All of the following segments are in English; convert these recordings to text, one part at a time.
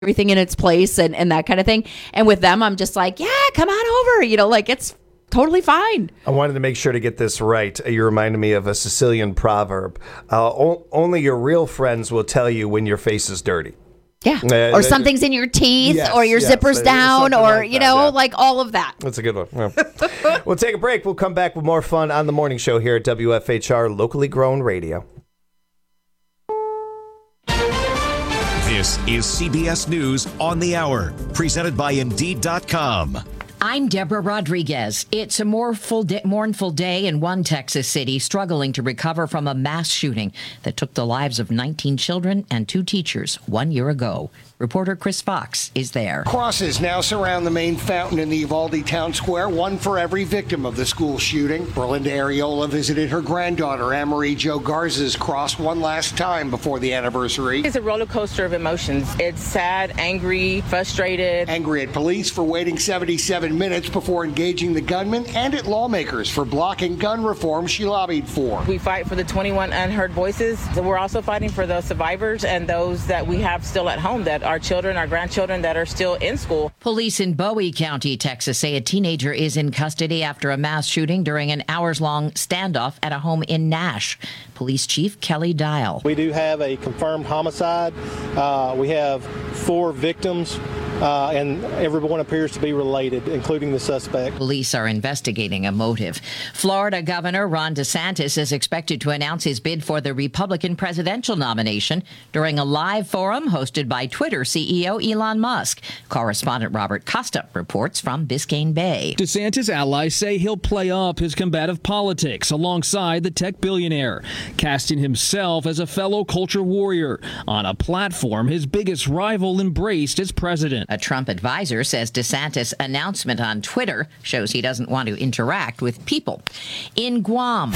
everything in its place and that kind of thing. And with them, I'm just like, yeah, come on over. Like it's totally fine. I wanted to make sure to get this right. You reminded me of a Sicilian proverb. Only your real friends will tell you when your face is dirty. Yeah. Or something's in your teeth, or your zipper's down, or, like all of that. That's a good one. Yeah. We'll take a break. We'll come back with more fun on the morning show here at WFHR, locally grown radio. This is CBS News on the Hour, presented by Indeed.com. I'm Deborah Rodriguez. It's a mournful day in one Texas city struggling to recover from a mass shooting that took the lives of 19 children and 2 teachers 1 year ago. Reporter Chris Fox is there. Crosses now surround the main fountain in the Uvalde Town Square, one for every victim of the school shooting. Berlinda Areola visited her granddaughter, Anne-Marie Jo Garza's cross one last time before the anniversary. It's a roller coaster of emotions. It's sad, angry, frustrated. Angry at police for waiting 77 minutes before engaging the gunman, and at lawmakers for blocking gun reform she lobbied for. We fight for the 21 unheard voices. So we're also fighting for those survivors and those that we have still at home, that our children, our grandchildren that are still in school. Police in Bowie County, Texas, say a teenager is in custody after a mass shooting during an hours-long standoff at a home in Nash. Police Chief Kelly Dial. We do have a confirmed homicide. We have 4 victims, and everyone appears to be related, including the suspect. Police are investigating a motive. Florida Governor Ron DeSantis is expected to announce his bid for the Republican presidential nomination during a live forum hosted by Twitter CEO Elon Musk. Correspondent Robert Costa reports from Biscayne Bay. DeSantis allies say he'll play up his combative politics alongside the tech billionaire, casting himself as a fellow culture warrior on a platform his biggest rival embraced as president. A Trump advisor says DeSantis' announcement on Twitter shows he doesn't want to interact with people. In Guam,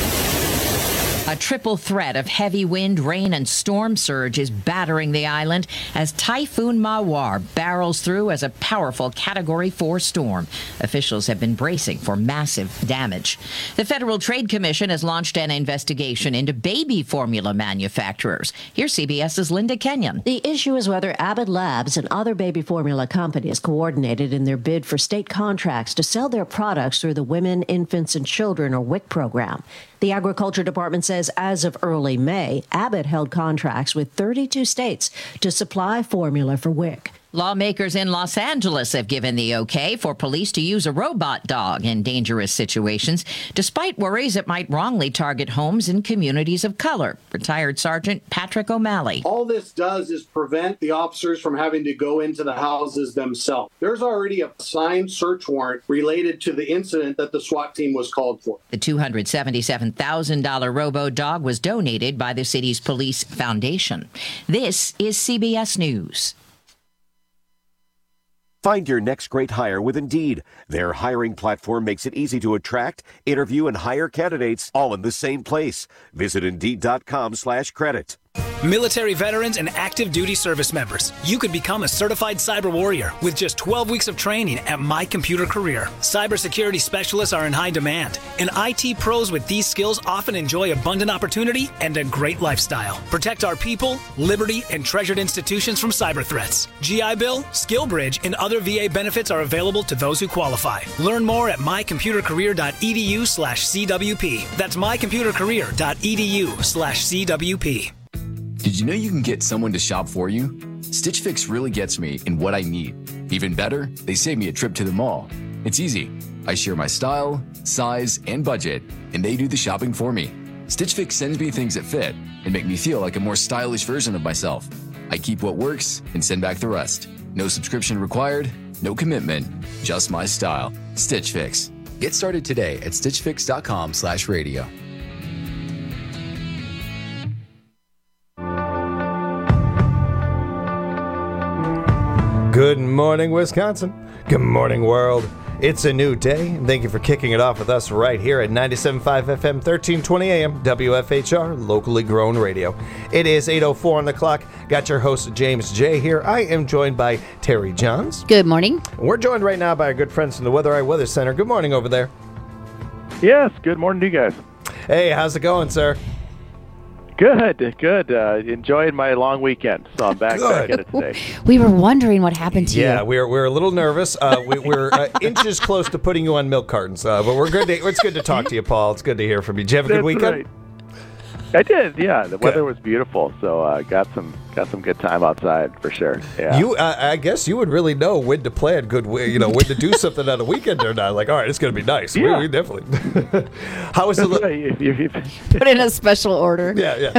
a triple threat of heavy wind, rain, and storm surge is battering the island as Typhoon Mawar barrels through as a powerful Category 4 storm. Officials have been bracing for massive damage. The Federal Trade Commission has launched an investigation into baby formula manufacturers. Here's CBS's Linda Kenyon. The issue is whether Abbott Labs and other baby formula companies coordinated in their bid for state contracts to sell their products through the Women, Infants, and Children, or WIC program. The Agriculture Department says as of early May, Abbott held contracts with 32 states to supply formula for WIC. Lawmakers in Los Angeles have given the okay for police to use a robot dog in dangerous situations, despite worries it might wrongly target homes in communities of color. Retired Sergeant Patrick O'Malley. All this does is prevent the officers from having to go into the houses themselves. There's already a signed search warrant related to the incident that the SWAT team was called for. The $277,000 robo-dog was donated by the city's police foundation. This is CBS News. Find your next great hire with Indeed. Their hiring platform makes it easy to attract, interview, and hire candidates all in the same place. Visit Indeed.com/credit. Military veterans and active duty service members, you could become a certified cyber warrior with just 12 weeks of training at My Computer Career. Cybersecurity specialists are in high demand, and IT pros with these skills often enjoy abundant opportunity and a great lifestyle. Protect our people, liberty, and treasured institutions from cyber threats. GI Bill, SkillBridge, and other VA benefits are available to those who qualify. Learn more at mycomputercareer.edu/CWP. That's mycomputercareer.edu/CWP. Did you know you can get someone to shop for you? Stitch Fix really gets me in what I need. Even better, they save me a trip to the mall. It's easy. I share my style, size, and budget, and they do the shopping for me. Stitch Fix sends me things that fit and make me feel like a more stylish version of myself. I keep what works and send back the rest. No subscription required, no commitment, just my style. Stitch Fix. Get started today at stitchfix.com/radio. Good morning, Wisconsin. Good morning, world. It's a new day, and thank you for kicking it off with us right here at 97.5 FM, 1320 AM, WFHR, locally grown radio. It is 8:04 on the clock. Got your host, James J. here. I am joined by Terry Johns. Good morning. We're joined right now by our good friends from the Weather Eye Weather Center. Good morning over there. Yes, good morning to you guys. Hey, how's it going, sir? Good. Enjoying my long weekend, so I'm back at it today. We were wondering what happened to you. Yeah, we're a little nervous. We're inches close to putting you on milk cartons, but we're good. It's good to talk to you, Paul. It's good to hear from you. Did you have a good weekend? Right. I did. Yeah, the weather was beautiful, so got some good time outside for sure. Yeah. I guess you would really know when to plan good. When to do something on a weekend or not. Like, all right, it's going to be nice. Yeah. We definitely. How is it? Put in a special order. Yeah.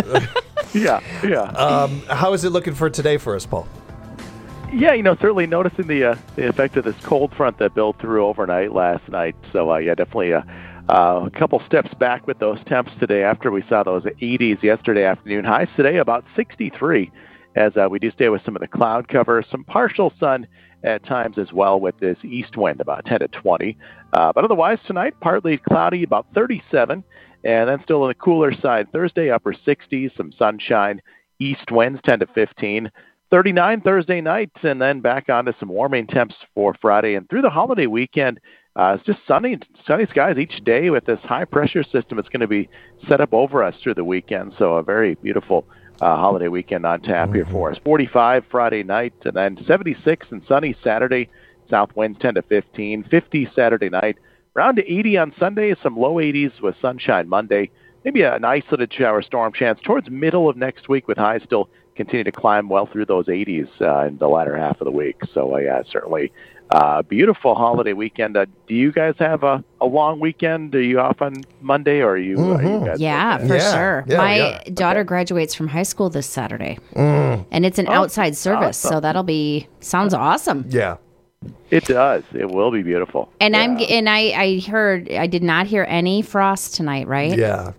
Yeah. How is it looking for today for us, Paul? Yeah, certainly noticing the effect of this cold front that built through overnight last night. So, definitely a couple steps back with those temps today after we saw those 80s yesterday afternoon. Highs today about 63 as we do stay with some of the cloud cover, some partial sun at times as well with this east wind about 10 to 20. But otherwise tonight, partly cloudy, about 37. And then still on the cooler side, Thursday, upper 60s, some sunshine, east winds 10 to 15. 39 Thursday night, and then back on to some warming temps for Friday. And through the holiday weekend, it's just sunny skies each day with this high-pressure system. It's going to be set up over us through the weekend, so a very beautiful holiday weekend on tap here for us. 45 Friday night, and then 76 and sunny Saturday. South winds 10 to 15. 50 Saturday night. Around to 80 on Sunday, some low 80s with sunshine Monday. Maybe an isolated shower storm chance towards middle of next week with highs still continue to climb well through those 80s in the latter half of the week. So, certainly beautiful holiday weekend. Do you guys have a long weekend? Are you off on Monday, or are you guys for sure. Yeah, My daughter graduates from high school this Saturday, and it's an outside service, awesome. so sounds awesome. Yeah. It does. It will be beautiful. And I heard, I did not hear any frost tonight, right? Yeah.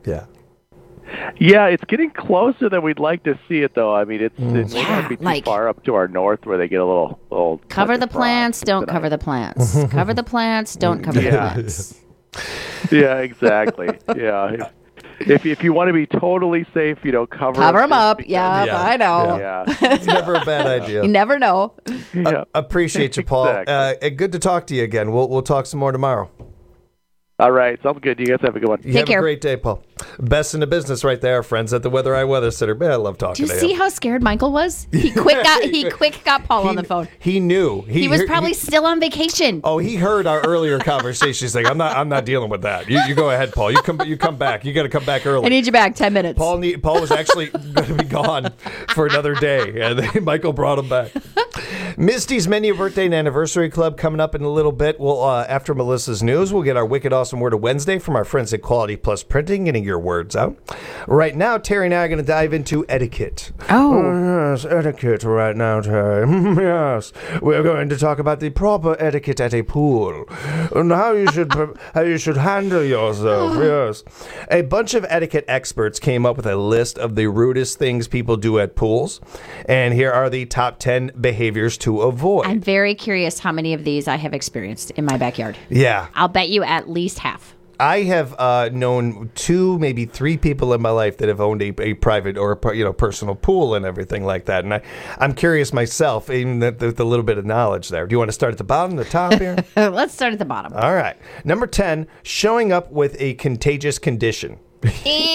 Yeah, it's getting closer than we'd like to see it, though. I mean, it may not be too far up to our north where they get a little cover the plants, don't cover the plants. Cover the plants, don't cover the plants. Yeah, exactly. Yeah. If you want to be totally safe, cover them up. Yeah, I know. Yeah. It's never a bad idea. You never know. Appreciate you, Paul. Exactly. Good to talk to you again. We'll talk some more tomorrow. All right. Sounds good. You guys have a good one. Have a great day, Paul. Best in the business right there, friends at the Weather Eye Weather Center. Man, I love talking to you. Do you see how scared Michael was? He quick got Paul on the phone. He knew. He was probably still on vacation. Oh, he heard our earlier conversation. He's like, I'm not dealing with that. You go ahead, Paul. You come back. You got to come back early. I need you back 10 minutes. Paul was actually going to be gone for another day, and then Michael brought him back. Misty's Menu Birthday and Anniversary Club coming up in a little bit. We'll after Melissa's news, we'll get our Wicked Awesome Word of Wednesday from our friends at Quality Plus Printing, getting your words out. Right now, Terry and I are going to dive into etiquette. Oh, yes, etiquette right now, Terry. Yes, we're going to talk about the proper etiquette at a pool and how you should handle yourself. Yes, a bunch of etiquette experts came up with a list of the rudest things people do at pools, and here are the top 10 behaviors to avoid. I'm very curious how many of these I have experienced in my backyard. Yeah, I'll bet you at least half. I have known 2, maybe 3 people in my life that have owned a private or personal pool and everything like that. And I'm curious myself, even with a little bit of knowledge there. Do you want to start at the bottom, the top here? Let's start at the bottom. All right. Number 10, showing up with a contagious condition. Ew.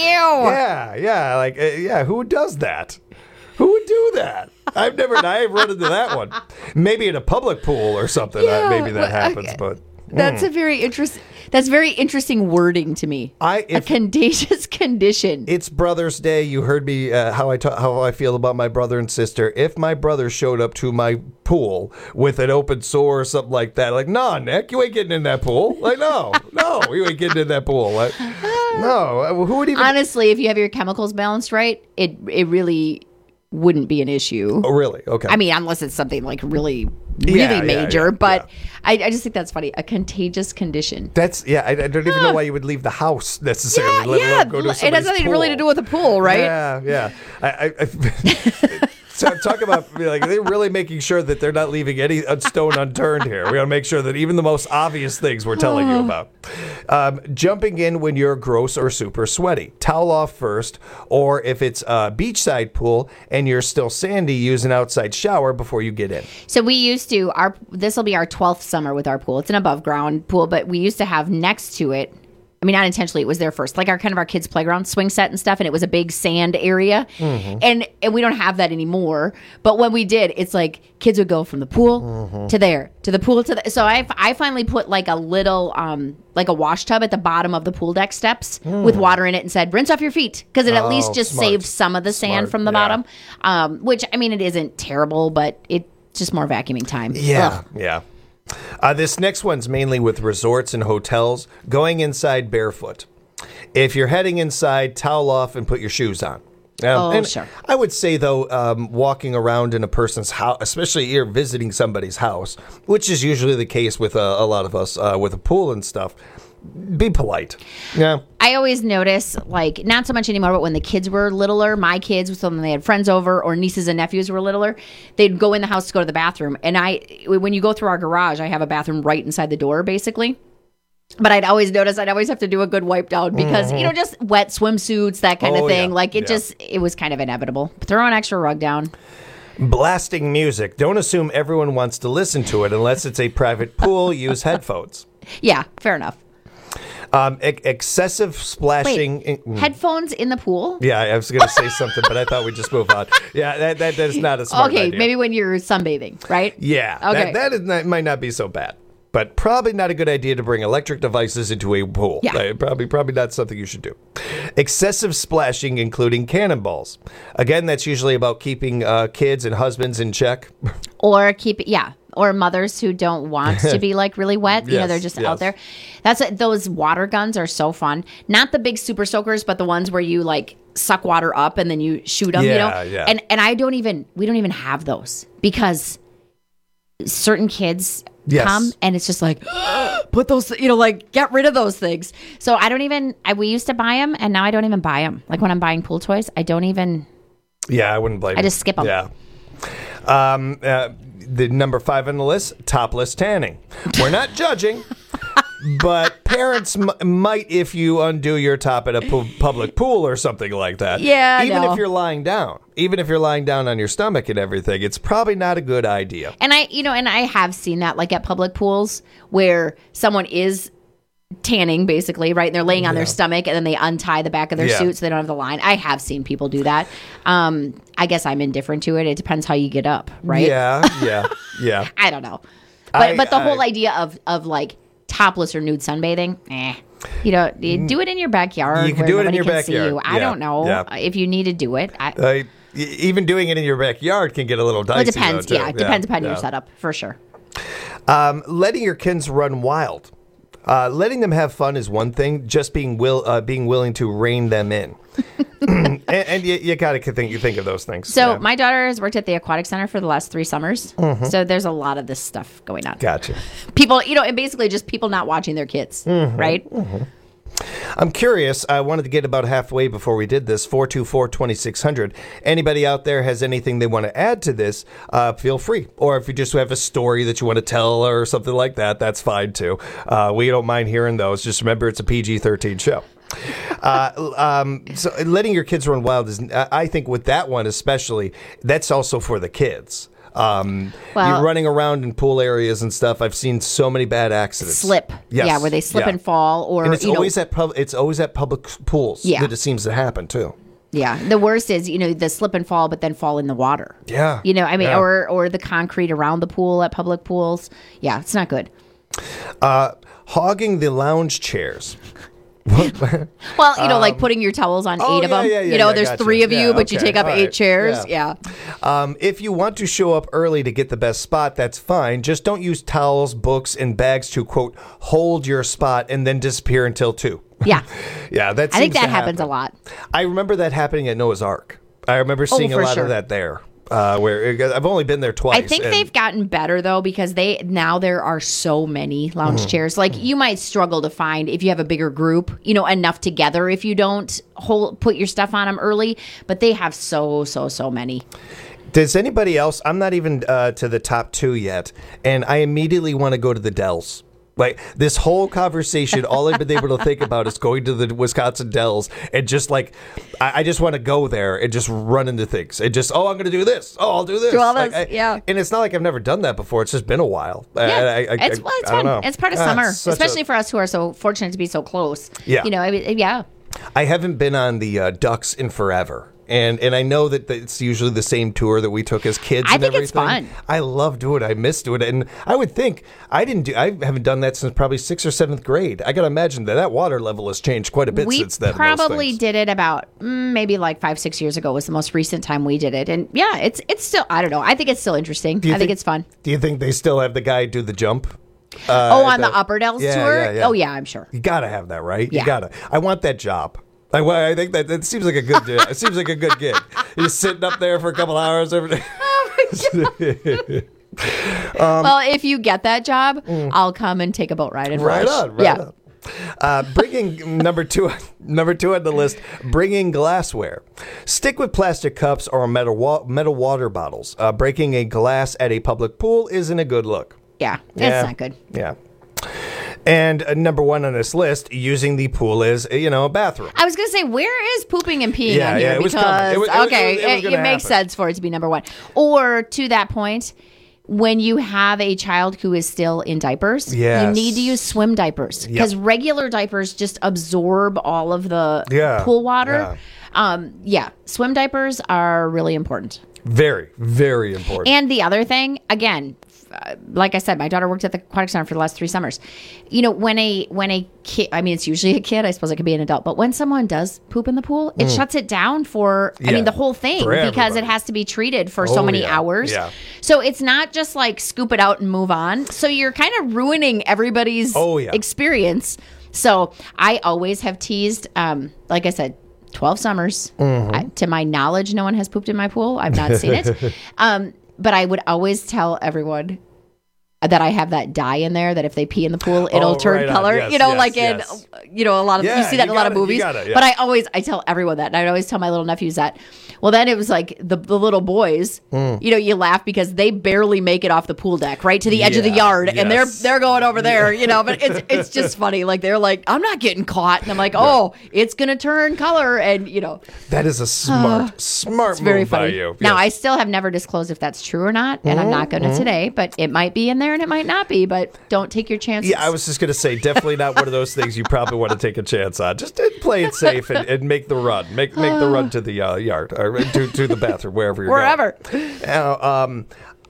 Yeah. Who does that? Who would do that? I've run into that one. Maybe in a public pool or something. Maybe that happens, but. That's very interesting wording to me. A contagious condition. It's Brother's Day. You heard me how I feel about my brother and sister. If my brother showed up to my pool with an open sore or something like that, like, nah, Nick, you ain't getting in that pool. Like, no, you ain't getting in that pool. Like, no, who would even? Honestly, if you have your chemicals balanced right, it really wouldn't be an issue. Oh, really? Okay. I mean, unless it's something like really major, but I just think that's funny. A contagious condition. That's, I don't even know why you would leave the house necessarily, let alone go to somebody's It has nothing really to do with a pool, right? Yeah. So talk about they're really making sure that they're not leaving any stone unturned here. We got to make sure that even the most obvious things we're telling you about. Jumping in when you're gross or super sweaty. Towel off first, or if it's a beachside pool and you're still sandy, use an outside shower before you get in. So we used to, this will be our 12th summer with our pool. It's an above ground pool, but we used to have next to it I mean, not intentionally, it was there first. Like our kids' playground swing set and stuff, and it was a big sand area. And we don't have that anymore. But when we did, it's like kids would go from the pool to there, to the pool to the. So I finally put like a little like a wash tub at the bottom of the pool deck steps with water in it and said, rinse off your feet, because it at least just saved some of the sand from the bottom. Which, I mean, it isn't terrible, but it's just more vacuuming time. Yeah, yeah. This next one's mainly with resorts and hotels. Going inside barefoot. If you're heading inside, towel off and put your shoes on. Sure. I would say, though, walking around in a person's house, especially you're visiting somebody's house, which is usually the case with a lot of us with a pool and stuff, be polite. Yeah. I always notice, like, not so much anymore, but when the kids were littler, my kids, when they had friends over or nieces and nephews were littler, they'd go in the house to go to the bathroom. And when you go through our garage, I have a bathroom right inside the door, basically. But I'd always notice I'd always have to do a good wipe down because, just wet swimsuits, that kind of thing. Yeah. Like, it was kind of inevitable. Throw an extra rug down. Blasting music. Don't assume everyone wants to listen to it unless it's a private pool. Use headphones. Yeah, fair enough. Excessive splashing. Wait, headphones in the pool? Yeah, I was going to say something, but I thought we'd just move on. Yeah, that is not a smart idea. Okay, maybe when you're sunbathing, right? Yeah, okay. That might not be so bad, but probably not a good idea to bring electric devices into a pool. Yeah. Probably not something you should do. Excessive splashing, including cannonballs. Again, that's usually about keeping kids and husbands in check. Or or mothers who don't want to be like really wet. They're just out there. Those water guns are so fun. Not the big super soakers, but the ones where you like suck water up and then you shoot them, Yeah. And we don't even have those because certain kids come and it's just like, put those, like get rid of those things. So we used to buy them and now I don't even buy them. Like when I'm buying pool toys, I don't even. Yeah, I wouldn't blame you. I just skip them. Yeah. The number 5 on the list, topless tanning. We're not judging, but parents might if you undo your top at a public pool or something like that. Yeah, Even if you're lying down. Even if you're lying down on your stomach and everything, it's probably not a good idea. And I have seen that like at public pools where someone is tanning basically, right? And they're laying on their stomach and then they untie the back of their suit so they don't have the line. I have seen people do that. I guess I'm indifferent to it. It depends how you get up, right? Yeah. I don't know. But the whole idea of like topless or nude sunbathing, you do it in your backyard. You can do it in your backyard. See you. I don't know if you need to do it. Even doing it in your backyard can get a little dicey. Well, it depends. Though, it depends upon your setup for sure. Letting your kids run wild. Letting them have fun is one thing. Just being willing to rein them in, and you gotta think of those things. So my daughter has worked at the aquatic center for the last 3 summers. So there's a lot of this stuff going on. Gotcha. People, and basically just people not watching their kids, right? I'm curious. I wanted to get about halfway before we did this. 424-2600. Anybody out there has anything they want to add to this, feel free. Or if you just have a story that you want to tell or something like that, that's fine too. We don't mind hearing those. Just remember it's a PG-13 show. So letting your kids run wild is, I think with that one especially, that's also for the kids. You're running around in pool areas and stuff. I've seen so many bad accidents. Slip. Yes. Yeah, where they slip and fall. Or and it's always at public pools that it seems to happen too. Yeah. The worst is, the slip and fall, but then fall in the water. Yeah. Or the concrete around the pool at public pools. Yeah, it's not good. Hogging the lounge chairs. Well, like putting your towels on 8 of them. There's 3 of you, but you take up 8 chairs. Yeah. If you want to show up early to get the best spot, that's fine. Just don't use towels, books, and bags to, quote, hold your spot and then disappear until 2. Yeah. Yeah, I think that happens a lot. I remember that happening at Noah's Ark. I remember seeing a lot of that there. Where I've only been there twice. I think they've gotten better though because now there are so many lounge chairs. Like you might struggle to find if you have a bigger group, enough together if you don't put your stuff on them early. But they have so many. Does anybody else? I'm not even to the top 2 yet, and I immediately want to go to the Dells. Like, this whole conversation, all I've been able to think about is going to the Wisconsin Dells and just like, I just want to go there and just run into things. And just, I'm going to do this. I'll do this. Do all this, yeah. And it's not like I've never done that before. It's just been a while. Yeah. It's I fun. don't know. It's part of summer, especially for us who are so fortunate to be so close. Yeah. You know, yeah. I haven't been on the Ducks in forever. And I know that it's usually the same tour that we took as kids. I and think everything. it's fun. I love doing it. I miss doing it. And I would think I haven't done that since probably 6th or 7th grade. I got to imagine that water level has changed quite a bit since then. We probably did it about maybe like 5-6 years ago was the most recent time we did it. And yeah, it's still, I don't know. I think it's still interesting. I think it's fun. Do you think they still have the guy do the jump? On the Upper Dells tour? Yeah. Oh, yeah, I'm sure. You got to have that, right? Yeah. You got to. I want that job. I think that seems like a good. It seems like a good gig. You're just sitting up there for a couple hours every day. Well, if you get that job, I'll come and take a boat ride and Right on. Bringing number two on the list. Bringing glassware. Stick with plastic cups or metal water bottles. Breaking a glass at a public pool isn't a good look. Yeah, it's not good. Yeah. And number 1 on this list, using the pool as a bathroom. I was going to say, where is pooping and peeing on here? It was because coming. It makes sense for it to be number 1. Or to that point, when you have a child who is still in diapers, you need to use swim diapers because regular diapers just absorb all of the pool water. Swim diapers are really important. Very, very important. And the other thing, again, like I said, my daughter worked at the Aquatic Center for the last 3 summers. You know, when a kid, I mean, it's usually a kid, I suppose it could be an adult, but when someone does poop in the pool, it shuts it down for, the whole thing because it has to be treated for so many hours. Yeah. So it's not just like scoop it out and move on. So you're kind of ruining everybody's experience. So I always have teased, like I said, 12 summers. To my knowledge, no one has pooped in my pool. I've not seen it. But I would always tell everyone that I have that dye in there, that if they pee in the pool, it'll turn color. Yes, in a lot of, you see that in a lot of movies. But I tell everyone that. And I would always tell my little nephews that. Well, then it was like the little boys, you laugh because they barely make it off the pool deck, right to the edge of the yard. And they're going over there, but it's just funny. Like, they're like, I'm not getting caught. And I'm like, it's going to turn color. And, that is a smart it's very move funny. by you. Now, I still have never disclosed if that's true or not. And I'm not going to today, but it might be in there and it might not be, but don't take your chances. Yeah, I was just going to say, definitely not one of those things you probably want to take a chance on. Just play it safe and make the run. Make the run to the yard or to the bathroom, wherever you're going. Now,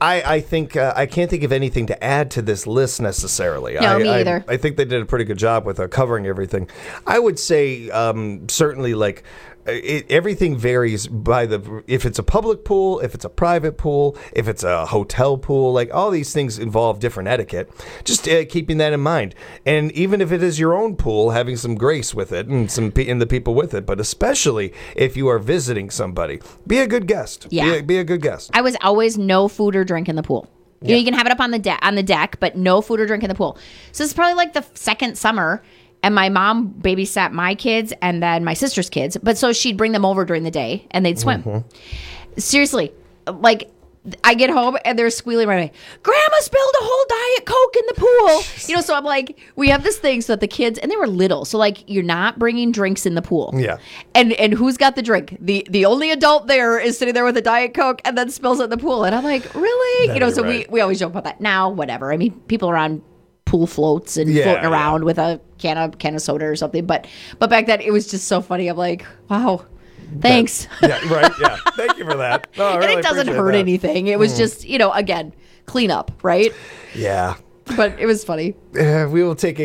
I think I can't think of anything to add to this list necessarily. No, me either. I think they did a pretty good job with covering everything. I would say certainly like everything varies by if it's a public pool, if it's a private pool, if it's a hotel pool, like all these things involve different etiquette. Just keeping that in mind. And even if it is your own pool, having some grace with it and the people with it, but especially if you are visiting somebody, be a good guest. Yeah. Be a good guest. I was always no food or drink in the pool. Yeah. You can have it up on the deck, but no food or drink in the pool. So it's probably like the second summer. And my mom babysat my kids and then my sister's kids. But so she'd bring them over during the day and they'd swim. Seriously, like I get home and they're squealing right away. Grandma spilled a whole Diet Coke in the pool. So I'm like, we have this thing so that the kids, and they were little. So like, you're not bringing drinks in the pool. Yeah. And who's got the drink? The only adult there is sitting there with a Diet Coke and then spills it in the pool. And I'm like, really? So we always joke about that. Now, whatever. I mean, people are on pool floats and floating around with a can of soda or something. But back then it was just so funny. I'm like, wow, thanks. Thank you for that. No, and it doesn't hurt anything. It was just, again, clean up, right? Yeah. But it was funny. We will take a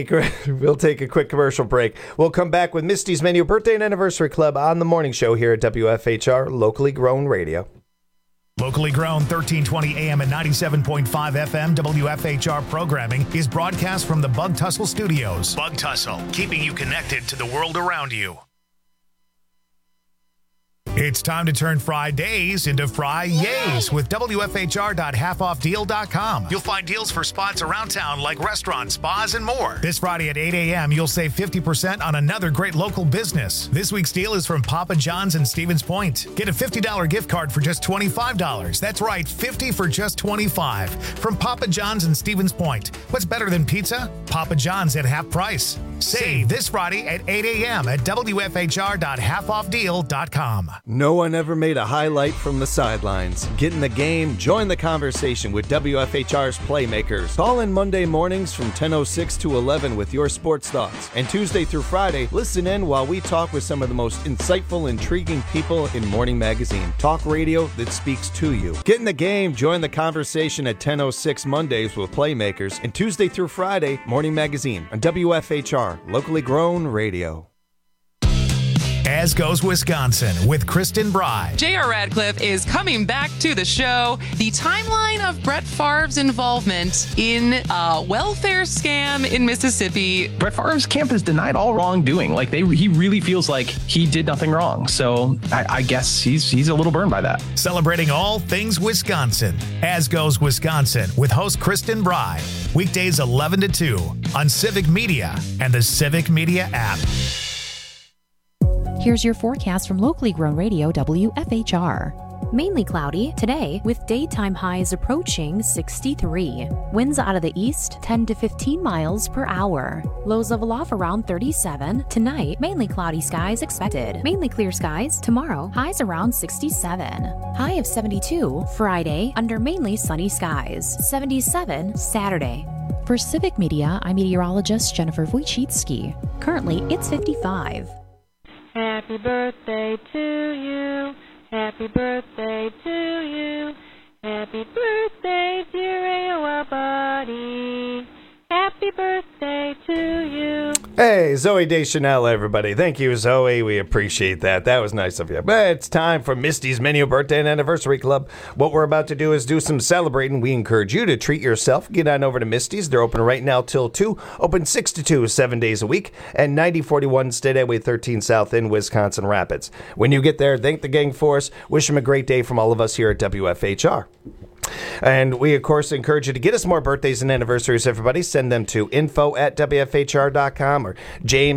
quick commercial break. We'll come back with Misty's Menu Birthday and Anniversary Club on the morning show here at WFHR, locally grown radio. Locally grown 1320 AM and 97.5 FM WFHR programming is broadcast from the Bug Tussle Studios. Bug Tussle, keeping you connected to the world around you. It's time to turn Fridays into Fri-yays with WFHR.halfoffdeal.com. You'll find deals for spots around town like restaurants, spas, and more. This Friday at 8 a.m., you'll save 50% on another great local business. This week's deal is from Papa John's in Stevens Point. Get a $50 gift card for just $25. That's right, $50 for just $25. From Papa John's in Stevens Point. What's better than pizza? Papa John's at half price. Save this Friday at 8 a.m. at WFHR.halfoffdeal.com. No one ever made a highlight from the sidelines. Get in the game, join the conversation with WFHR's Playmakers. Call in Monday mornings from 10:06 to 11 with your sports thoughts. And Tuesday through Friday, listen in while we talk with some of the most insightful, intriguing people in Morning Magazine. Talk radio that speaks to you. Get in the game, join the conversation at 10:06 Mondays with Playmakers. And Tuesday through Friday, Morning Magazine on WFHR, locally grown radio. As Goes Wisconsin with Kristen Bry. J.R. Radcliffe is coming back to the show. The timeline of Brett Favre's involvement in a welfare scam in Mississippi. Brett Favre's camp has denied all wrongdoing. Like he really feels like he did nothing wrong. So I guess he's a little burned by that. Celebrating all things Wisconsin. As Goes Wisconsin with host Kristen Bry. Weekdays 11 to 2 on Civic Media and the Civic Media app. Here's your forecast from locally grown radio WFHR. Mainly cloudy today with daytime highs approaching 63. Winds out of the east 10 to 15 miles per hour. Lows level off around 37. Tonight, mainly cloudy skies expected. Mainly clear skies tomorrow. Highs around 67. High of 72 Friday under mainly sunny skies. 77 Saturday. For Civic Media, I'm meteorologist Jennifer Wojcicki. Currently, it's 55. Happy birthday to you. Happy birthday to you. Happy birthday, dear AOL buddy. Happy birthday to you. Hey, Zoe Deschanel, everybody. Thank you, Zoe. We appreciate that. That was nice of you. But it's time for Misty's Menu Birthday and Anniversary Club. What we're about to do is do some celebrating. We encourage you to treat yourself. Get on over to Misty's. They're open right now till 2. Open 6 to 2, 7 days a week. And 9041 State Highway 13 South in Wisconsin Rapids. When you get there, thank the gang for us. Wish them a great day from all of us here at WFHR. And we, of course, encourage you to get us more birthdays and anniversaries, everybody. Send them to info@WFHR.com or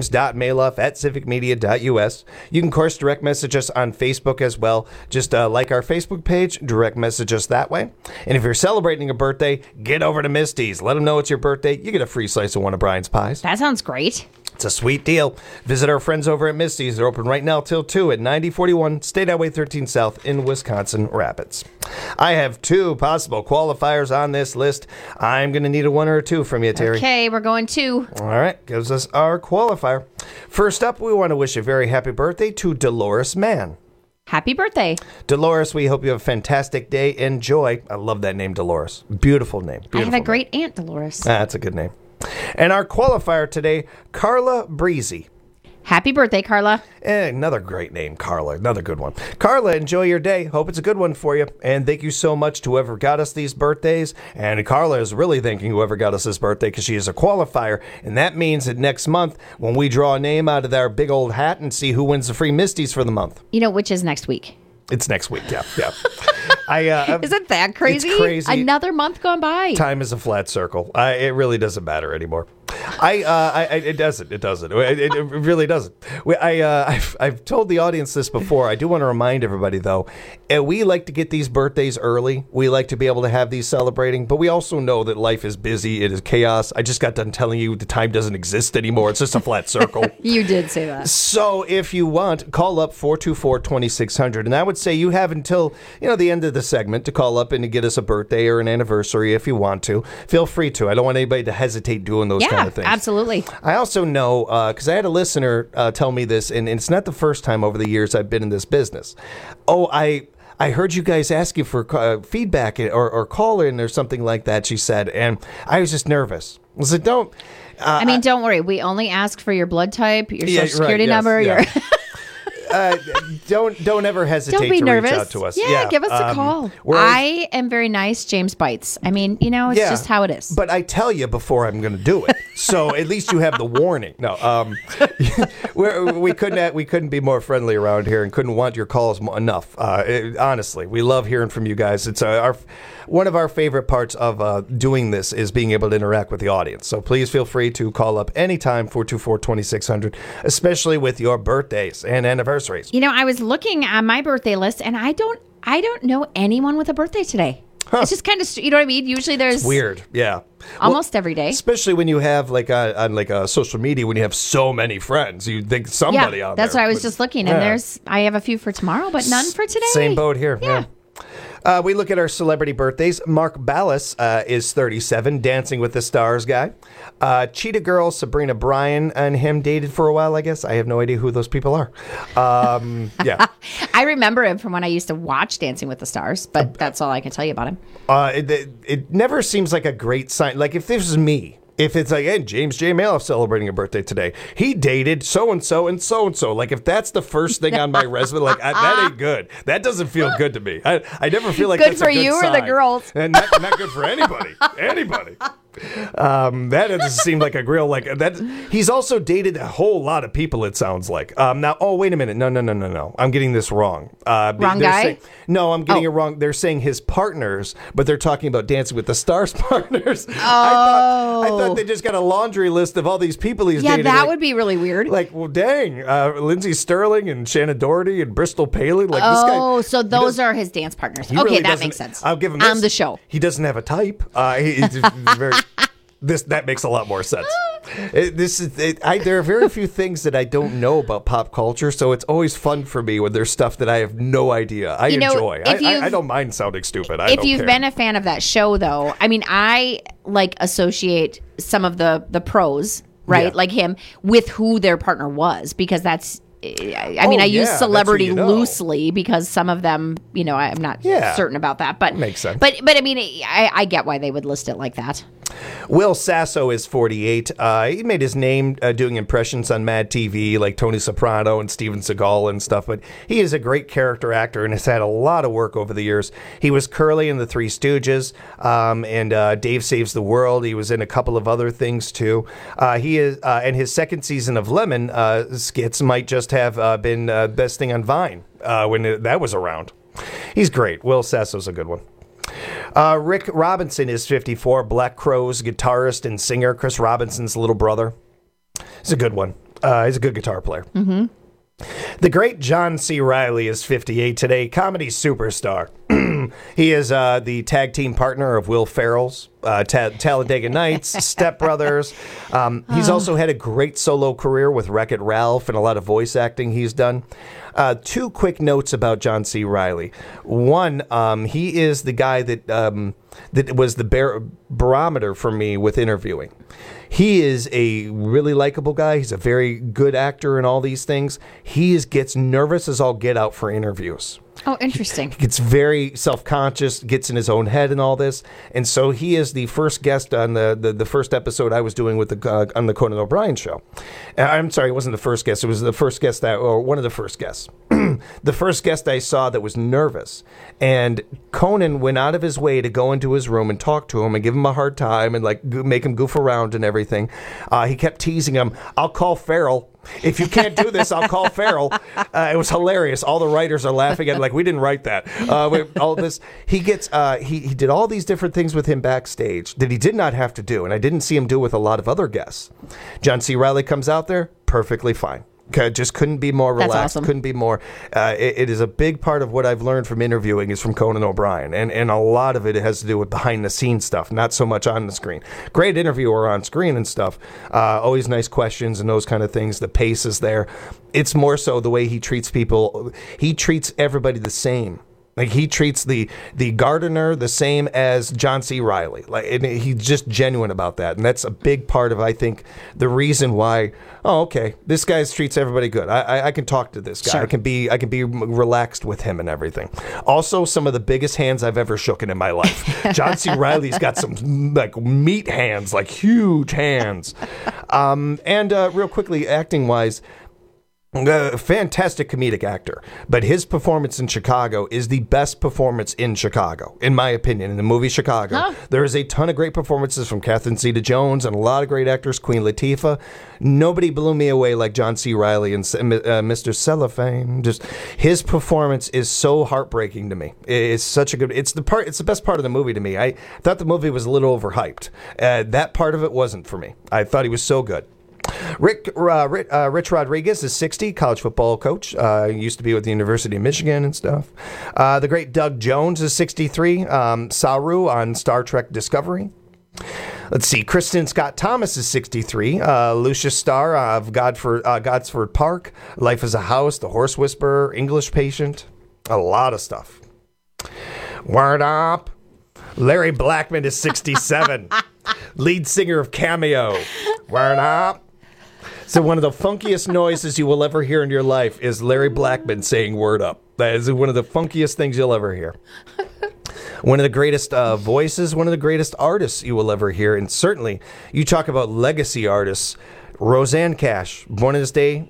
james.maloff@civicmedia.us. You can, of course, direct message us on Facebook as well. Just like our Facebook page, direct message us that way. And if you're celebrating a birthday, get over to Misty's. Let them know it's your birthday. You get a free slice of one of Brian's pies. That sounds great. It's a sweet deal. Visit our friends over at Misty's. They're open right now till 2 at 9041 State Highway 13 South in Wisconsin Rapids. I have 2 possible qualifiers on this list. I'm going to need a 1 or a 2 from you, Terry. Okay, we're going 2. All right, gives us our qualifier. First up, we want to wish a very happy birthday to Dolores Mann. Happy birthday. Dolores, we hope you have a fantastic day and joy. I love that name, Dolores. Beautiful name. Beautiful I have a great aunt, Dolores. That's a good name. And our qualifier today, Carla Breezy. Happy birthday, Carla. Another great name, Carla. Another good one. Carla, enjoy your day. Hope it's a good one for you. And thank you so much to whoever got us these birthdays. And Carla is really thanking whoever got us this birthday because she is a qualifier. And that means that next month, when we draw a name out of our big old hat and see who wins the free Misties for the month. You know, which is next week. It's next week, yeah. Isn't that crazy? It's crazy. Another month gone by. Time is a flat circle. It really doesn't matter anymore. It doesn't. It really doesn't. I've told the audience this before. I do want to remind everybody, though, we like to get these birthdays early. We like to be able to have these celebrating, but we also know that life is busy. It is chaos. I just got done telling you the time doesn't exist anymore. It's just a flat circle. You did say that. So if you want, call up 424-2600, and I would say you have until the end of the segment to call up and to get us a birthday or an anniversary if you want to. Feel free to. I don't want anybody to hesitate doing those kind of things. Absolutely. I also know, because I had a listener tell me this, and it's not the first time over the years I've been in this business. I heard you guys asking for feedback or call in or something like that, she said, and I was just nervous. I said, don't. Don't worry. We only ask for your blood type, your social security number. Yeah. don't ever hesitate Don't be to nervous. reach out to us. Yeah, give us a call. I am very nice. James bites. I mean, it's just how it is. But I tell you before I'm going to do it, so at least you have the warning. No, we couldn't be more friendly around here, and couldn't want your calls enough. Honestly, we love hearing from you guys. It's one of our favorite parts of doing this is being able to interact with the audience. So please feel free to call up anytime, 424-2600, especially with your birthdays and anniversaries. I was looking at my birthday list, and I don't know anyone with a birthday today. Huh. It's just kind of, you know what I mean? Usually there's... It's weird, yeah. Almost every day. Especially when you have, on social media, when you have so many friends, you think somebody out there. That's why I was just looking, and I have a few for tomorrow, but none for today. Same boat here, yeah. We look at our celebrity birthdays. Mark Ballas is 37, Dancing with the Stars guy. Cheetah Girl, Sabrina Bryan, and him dated for a while, I guess. I have no idea who those people are. Yeah. I remember him from when I used to watch Dancing with the Stars, but that's all I can tell you about him. It never seems like a great sign. Like, if this is me, if it's like, hey, James J. Maloff celebrating a birthday today, he dated so-and-so and so-and-so. Like, if that's the first thing on my resume, that ain't good. That doesn't feel good to me. I never feel like that's a good sign. Good for you or the girls? And not good for anybody. Anybody. That doesn't seem like a real, that. He's also dated a whole lot of people, it sounds like. Now, wait a minute. No. I'm getting this wrong. Wrong guy? I'm getting it wrong. They're saying his partners, but they're talking about Dancing with the Stars partners. Oh. I thought they just got a laundry list of all these people he's dated. Yeah, that would be really weird. Well, dang. Lindsay Sterling and Shannon Doherty and Bristol Paley. This guy, so those are his dance partners. Okay, that makes sense. I'll give him this. On the show. He doesn't have a type. He's very... That makes a lot more sense. There are very few things that I don't know about pop culture, so it's always fun for me when there's stuff that I have no idea. I enjoy. I don't mind sounding stupid. If you've been a fan of that show, though, I mean, I associate some of the pros, right, Yeah. like him, with who their partner was, because that's. I use celebrity loosely because some of them, I'm not certain about that, but makes sense. But I mean, I get why they would list it like that. Will Sasso is 48. He made his name doing impressions on Mad TV, like Tony Soprano and Steven Seagal and stuff, but he is a great character actor and has had a lot of work over the years. He was Curly in The Three Stooges, and Dave Saves the World. He was in a couple of other things, too. He is, and his second season of Lemon skits might just have been best thing on Vine when that was around. He's great. Will Sasso's a good one. Rick Robinson is 54, Black Crowes guitarist and singer, Chris Robinson's little brother. He's a good one. He's a good guitar player. Mm-hmm. The great John C. Reilly is 58 today, comedy superstar. He is the tag team partner of Will Ferrell's Talladega Nights, Step Brothers. He's also had a great solo career with Wreck-It Ralph and a lot of voice acting he's done. Two quick notes about John C. Reilly. One, he is the guy that was the barometer for me with interviewing. He is a really likable guy. He's a very good actor and all these things. He gets nervous as all get out for interviews. Oh, interesting. He gets very self-conscious, gets in his own head and all this. And so he is the first guest on the first episode I was doing with on the Conan O'Brien show. I'm sorry, it wasn't the first guest. It was the first guest or one of the first guests. The first guest I saw that was nervous. And Conan went out of his way to go into his room and talk to him and give him a hard time and make him goof around and everything. He kept teasing him, I'll call Farrell. If you can't do this, I'll call Farrell. It was hilarious. All the writers are laughing at it, we didn't write that. All this, he gets. He did all these different things with him backstage that he did not have to do, and I didn't see him do with a lot of other guests. John C. Reilly comes out there perfectly fine. Just couldn't be more relaxed. That's awesome. Couldn't be more. It is a big part of what I've learned from interviewing is from Conan O'Brien, and a lot of it has to do with behind the scenes stuff, not so much on the screen. Great interviewer on screen and stuff. Always nice questions and those kind of things. The pace is there. It's more so the way he treats people. He treats everybody the same. Like he treats the gardener the same as John C. Reilly. He's just genuine about that, and that's a big part of, I think, the reason why. Oh, okay, this guy treats everybody good. I can talk to this guy. Sure. I can be relaxed with him and everything. Also, some of the biggest hands I've ever shooken in my life. John C. Reilly's got some meat hands, huge hands. And real quickly, acting wise. Fantastic comedic actor, but his performance in Chicago is the best performance in Chicago, in my opinion. In the movie Chicago, there is a ton of great performances from Catherine Zeta-Jones and a lot of great actors. Queen Latifah. Nobody blew me away like John C. Reilly and Mr. Cellophane. Just his performance is so heartbreaking to me. It's such a good. It's the best part of the movie to me. I thought the movie was a little overhyped. That part of it wasn't for me. I thought he was so good. Rich Rodriguez is 60, college football coach. Used to be with the University of Michigan and stuff. The great Doug Jones is 63, Saru on Star Trek Discovery. Let's see, Kristen Scott Thomas is 63, Lucius Starr of Godsford Park, Life as a House, The Horse Whisperer, English Patient, a lot of stuff. Word up. Larry Blackman is 67, lead singer of Cameo. Word up. So one of the funkiest noises you will ever hear in your life is Larry Blackman saying word up. That is one of the funkiest things you'll ever hear. One of the greatest voices, one of the greatest artists you will ever hear. And certainly, you talk about legacy artists. Roseanne Cash, born in this day,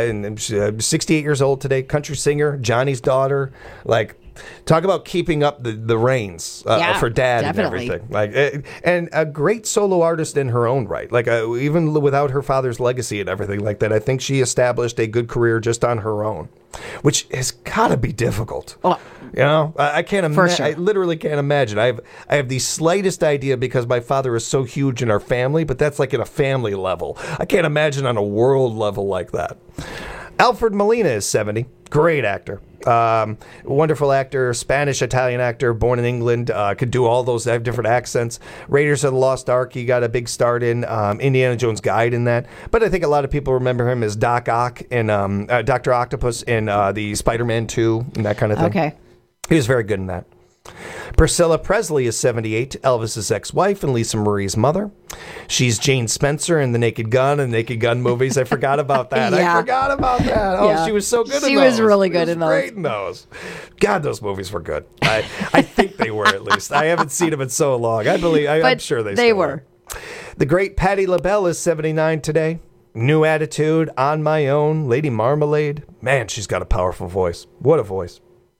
68 years old today, country singer, Johnny's daughter. Like, talk about keeping up the reins for Dad definitely. And everything. And a great solo artist in her own right. Like, even without her father's legacy and everything like that, I think she established a good career just on her own, which has got to be difficult. Oh. You know, I can't imagine. Sure. I literally can't imagine. I have the slightest idea because my father is so huge in our family, but that's like in a family level. I can't imagine on a world level like that. Alfred Molina is 70. Great actor. Wonderful actor, Spanish, Italian actor, born in England, could do all those, have different accents. Raiders of the Lost Ark, he got a big start in. Indiana Jones Guide in that. But I think a lot of people remember him as Doc Ock in Dr. Octopus in the Spider-Man 2 and that kind of thing. Okay. He was very good in that. Priscilla Presley is 78, Elvis's ex-wife and Lisa Marie's mother. She's Jane Spencer in the Naked Gun and Naked Gun movies. I forgot about that. I forgot about that. Oh, she was so good in those. She was really good in those. Great in those. God, those movies were good. I think they were, at least. I haven't seen them in so long. I'm sure they were. The great Patti LaBelle is 79 today. New Attitude, On My Own, Lady Marmalade. Man, she's got a powerful voice. What a voice.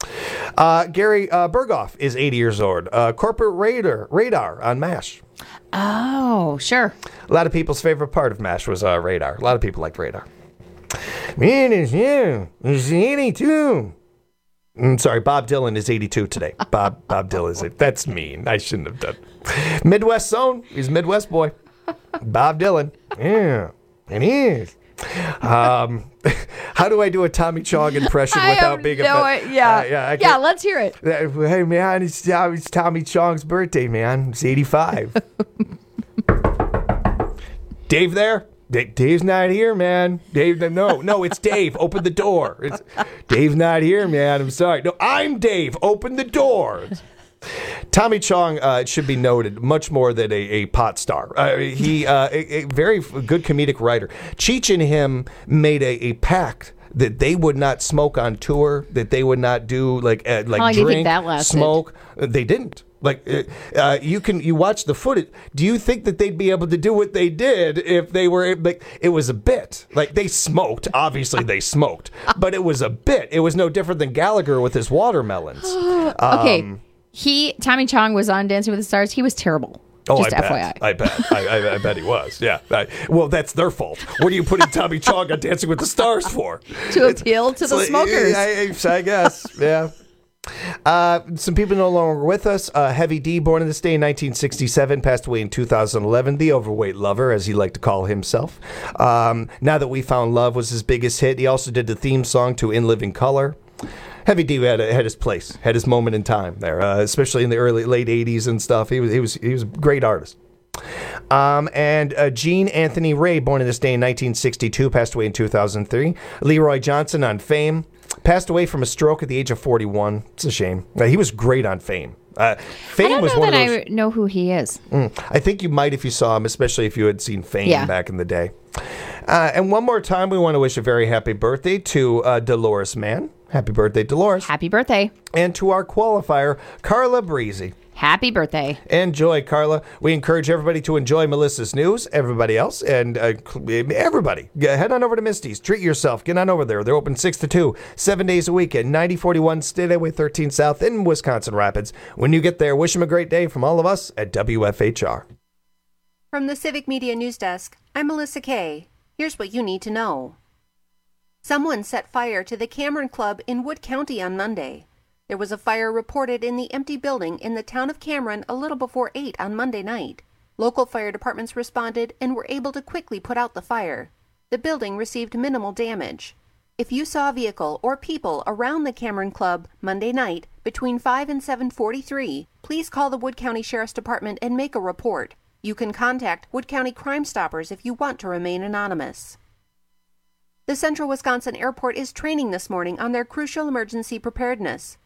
Gary Berghoff is 80 years old. Corporate Radar on MASH. Oh, sure. A lot of people's favorite part of MASH was Radar. A lot of people liked Radar. Man, it's 82. Sorry, Bob Dylan is 82 today. Bob Dylan is it. That's mean. I shouldn't have done. Midwest Zone. He's a Midwest boy. Bob Dylan. Yeah, it is. How do I do a Tommy Chong impression without being yeah, let's hear it. Hey man, it's Tommy Chong's birthday, man. It's 85. Dave there? Dave's not here, man. No, it's Dave. Open the door. Dave's not here, man. I'm sorry. No, I'm Dave. Open the door. Tommy Chong, it should be noted, much more than a pot star. He a very good comedic writer. Cheech and him made a pact that they would not smoke on tour, that they would not do like drink, smoke. They didn't. Like you watch the footage. Do you think that they'd be able to do what they did if they were like? It was a bit. Like they smoked. Obviously, they smoked, but it was a bit. It was no different than Gallagher with his watermelons. Okay. Tommy Chong was on Dancing with the Stars. He was terrible. Oh, just FYI. I bet. I bet he was. Yeah. Well, that's their fault. What are you putting Tommy Chong on Dancing with the Stars for? To appeal to the smokers. I guess. Yeah. Some people no longer with us. Heavy D, born in this day in 1967, passed away in 2011. The overweight lover, as he liked to call himself. Now That We Found Love was his biggest hit. He also did the theme song to In Living Color. Heavy D had his place, had his moment in time there, especially in the late 80s and stuff. He was a great artist. And Gene Anthony Ray, born in this day in 1962, passed away in 2003. Leroy Johnson on Fame, passed away from a stroke at the age of 41. It's a shame. He was great on Fame. Fame I don't was know one that of those. I know who he is. I think you might if you saw him, especially if you had seen Fame back in the day. And one more time, we want to wish a very happy birthday to Dolores Mann. Happy birthday, Dolores. Happy birthday. And to our qualifier, Carla Breezy. Happy birthday. Enjoy, Carla. We encourage everybody to enjoy Melissa's news, everybody else, and everybody. Head on over to Misty's. Treat yourself. Get on over there. They're open 6 to 2, 7 days a week at 9041 State Highway 13 South in Wisconsin Rapids. When you get there, wish them a great day from all of us at WFHR. From the Civic Media News Desk, I'm Melissa Kay. Here's what you need to know. Someone set fire to the Cameron Club in Wood County on Monday. There was a fire reported in the empty building in the town of Cameron a little before 8 on Monday night. Local fire departments responded and were able to quickly put out the fire. The building received minimal damage. If you saw a vehicle or people around the Cameron Club Monday night between 5 and 7:43, please call the Wood County Sheriff's Department and make a report. You can contact Wood County Crime Stoppers if you want to remain anonymous. The Central Wisconsin Airport is training this morning on their crucial emergency preparedness.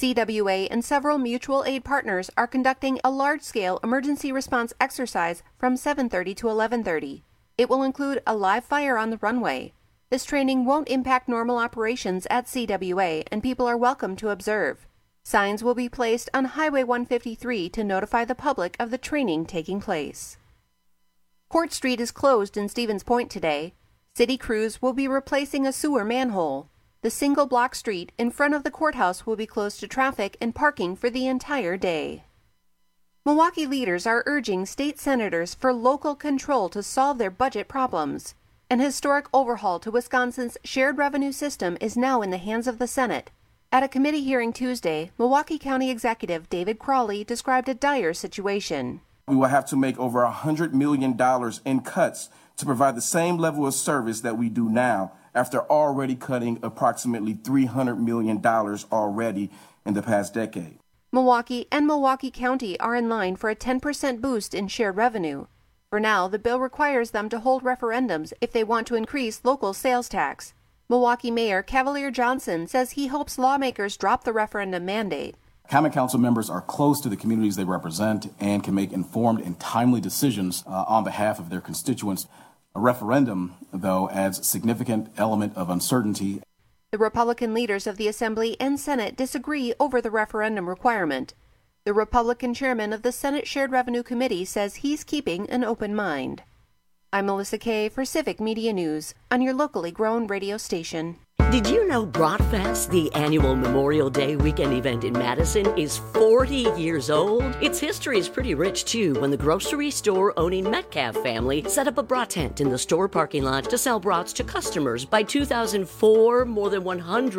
CWA and several mutual aid partners are conducting a large-scale emergency response exercise from 7:30 to 11:30. It will include a live fire on the runway. This training won't impact normal operations at CWA, and people are welcome to observe. Signs will be placed on Highway 153 to notify the public of the training taking place. Court Street is closed in Stevens Point today. City crews will be replacing a sewer manhole. The single-block street in front of the courthouse will be closed to traffic and parking for the entire day. Milwaukee leaders are urging state senators for local control to solve their budget problems. An historic overhaul to Wisconsin's shared revenue system is now in the hands of the Senate. At a committee hearing Tuesday, Milwaukee County Executive David Crawley described a dire situation. We will have to make over $100 million in cuts to provide the same level of service that we do now, after already cutting approximately $300 million already in the past decade. Milwaukee and Milwaukee County are in line for a 10% boost in shared revenue. For now, the bill requires them to hold referendums if they want to increase local sales tax. Milwaukee Mayor Cavalier Johnson says he hopes lawmakers drop the referendum mandate. Common Council members are close to the communities they represent and can make informed and timely decisions on behalf of their constituents. A referendum, though, adds a significant element of uncertainty. The Republican leaders of the Assembly and Senate disagree over the referendum requirement. The Republican chairman of the Senate Shared Revenue Committee says he's keeping an open mind. I'm Melissa Kay for Civic Media News on your locally grown radio station. Did you know Bratfest, the annual Memorial Day weekend event in Madison, is 40 years old? Its history is pretty rich, too, when the grocery store-owning Metcalf family set up a brat tent in the store parking lot to sell brats to customers. By 2004, more than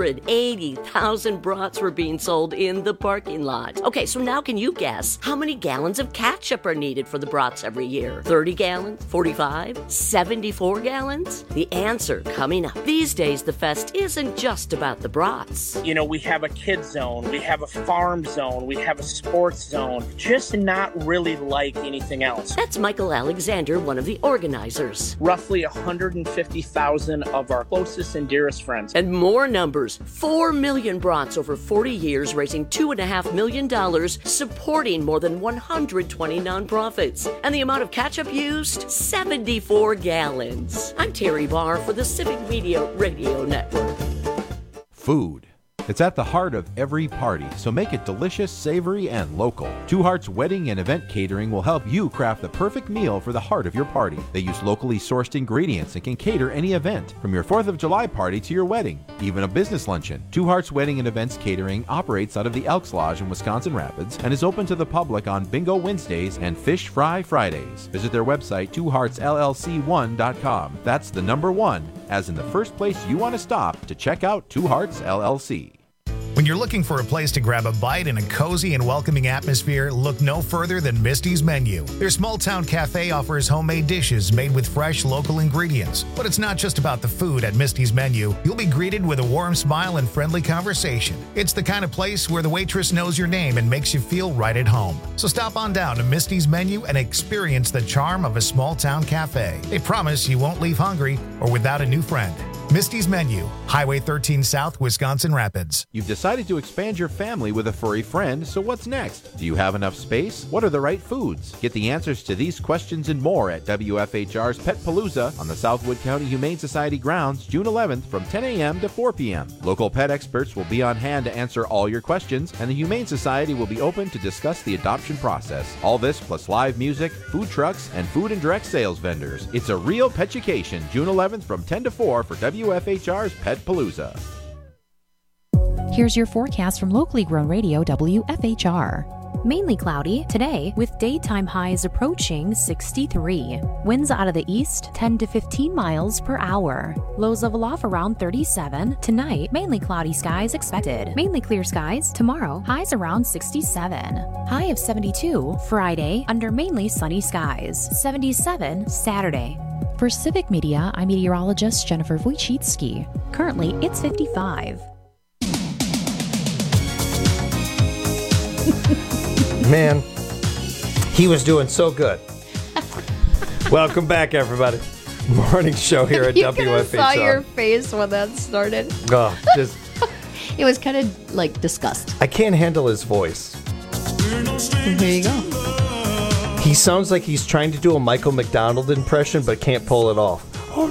180,000 brats were being sold in the parking lot. Okay, so now can you guess how many gallons of ketchup are needed for the brats every year? 30 gallons? 45? 74 gallons? The answer coming up. These days, the fest isn't just about the brats. You know, we have a kids zone, we have a farm zone, we have a sports zone, just not really like anything else. That's Michael Alexander, one of the organizers. Roughly 150,000 of our closest and dearest friends. And more numbers, 4 million brats over 40 years, raising $2.5 million, supporting more than 120 nonprofits. And the amount of ketchup used? 74 gallons. I'm Terry Barr for the Civic Media Radio Network. Food. It's at the heart of every party, so make it delicious, savory, and local. Two Hearts Wedding and Event Catering will help you craft the perfect meal for the heart of your party. They use locally sourced ingredients and can cater any event, from your 4th of July party to your wedding, even a business luncheon. Two Hearts Wedding and Events Catering operates out of the Elks Lodge in Wisconsin Rapids and is open to the public on Bingo Wednesdays and Fish Fry Fridays. Visit their website, twoheartsllc1.com. That's the number 1, as in the first place you want to stop to check out Two Hearts LLC. When you're looking for a place to grab a bite in a cozy and welcoming atmosphere, look no further than Misty's Menu. Their small town cafe offers homemade dishes made with fresh local ingredients. But it's not just about the food at Misty's Menu. You'll be greeted with a warm smile and friendly conversation. It's the kind of place where the waitress knows your name and makes you feel right at home. So stop on down to Misty's Menu and experience the charm of a small town cafe. They promise you won't leave hungry or without a new friend. Misty's Menu, Highway 13 South, Wisconsin Rapids. You've decided to expand your family with a furry friend, so what's next? Do you have enough space? What are the right foods? Get the answers to these questions and more at WFHR's Pet Palooza on the Southwood County Humane Society grounds, June 11th from 10 a.m. to 4 p.m. Local pet experts will be on hand to answer all your questions, and the Humane Society will be open to discuss the adoption process. All this plus live music, food trucks, and food and direct sales vendors. It's a real Petucation, June 11th from 10 to 4 for WFHR's Pet Palooza. Here's your forecast from locally grown radio WFHR. Mainly cloudy today with daytime highs approaching 63. Winds out of the east 10 to 15 miles per hour. Lows level off around 37. Tonight, mainly cloudy skies expected. Mainly clear skies tomorrow. Highs around 67. High of 72 Friday under mainly sunny skies. 77 Saturday. For Civic Media, I'm meteorologist Jennifer Wojcicki. Currently, it's 55. Man, he was doing so good. Welcome back, everybody. Morning show here at WFHR. Saw your face when that started. Oh, just it was kind of like disgust. I can't handle his voice. Here you go. He sounds like he's trying to do a Michael McDonald impression, but can't pull it off.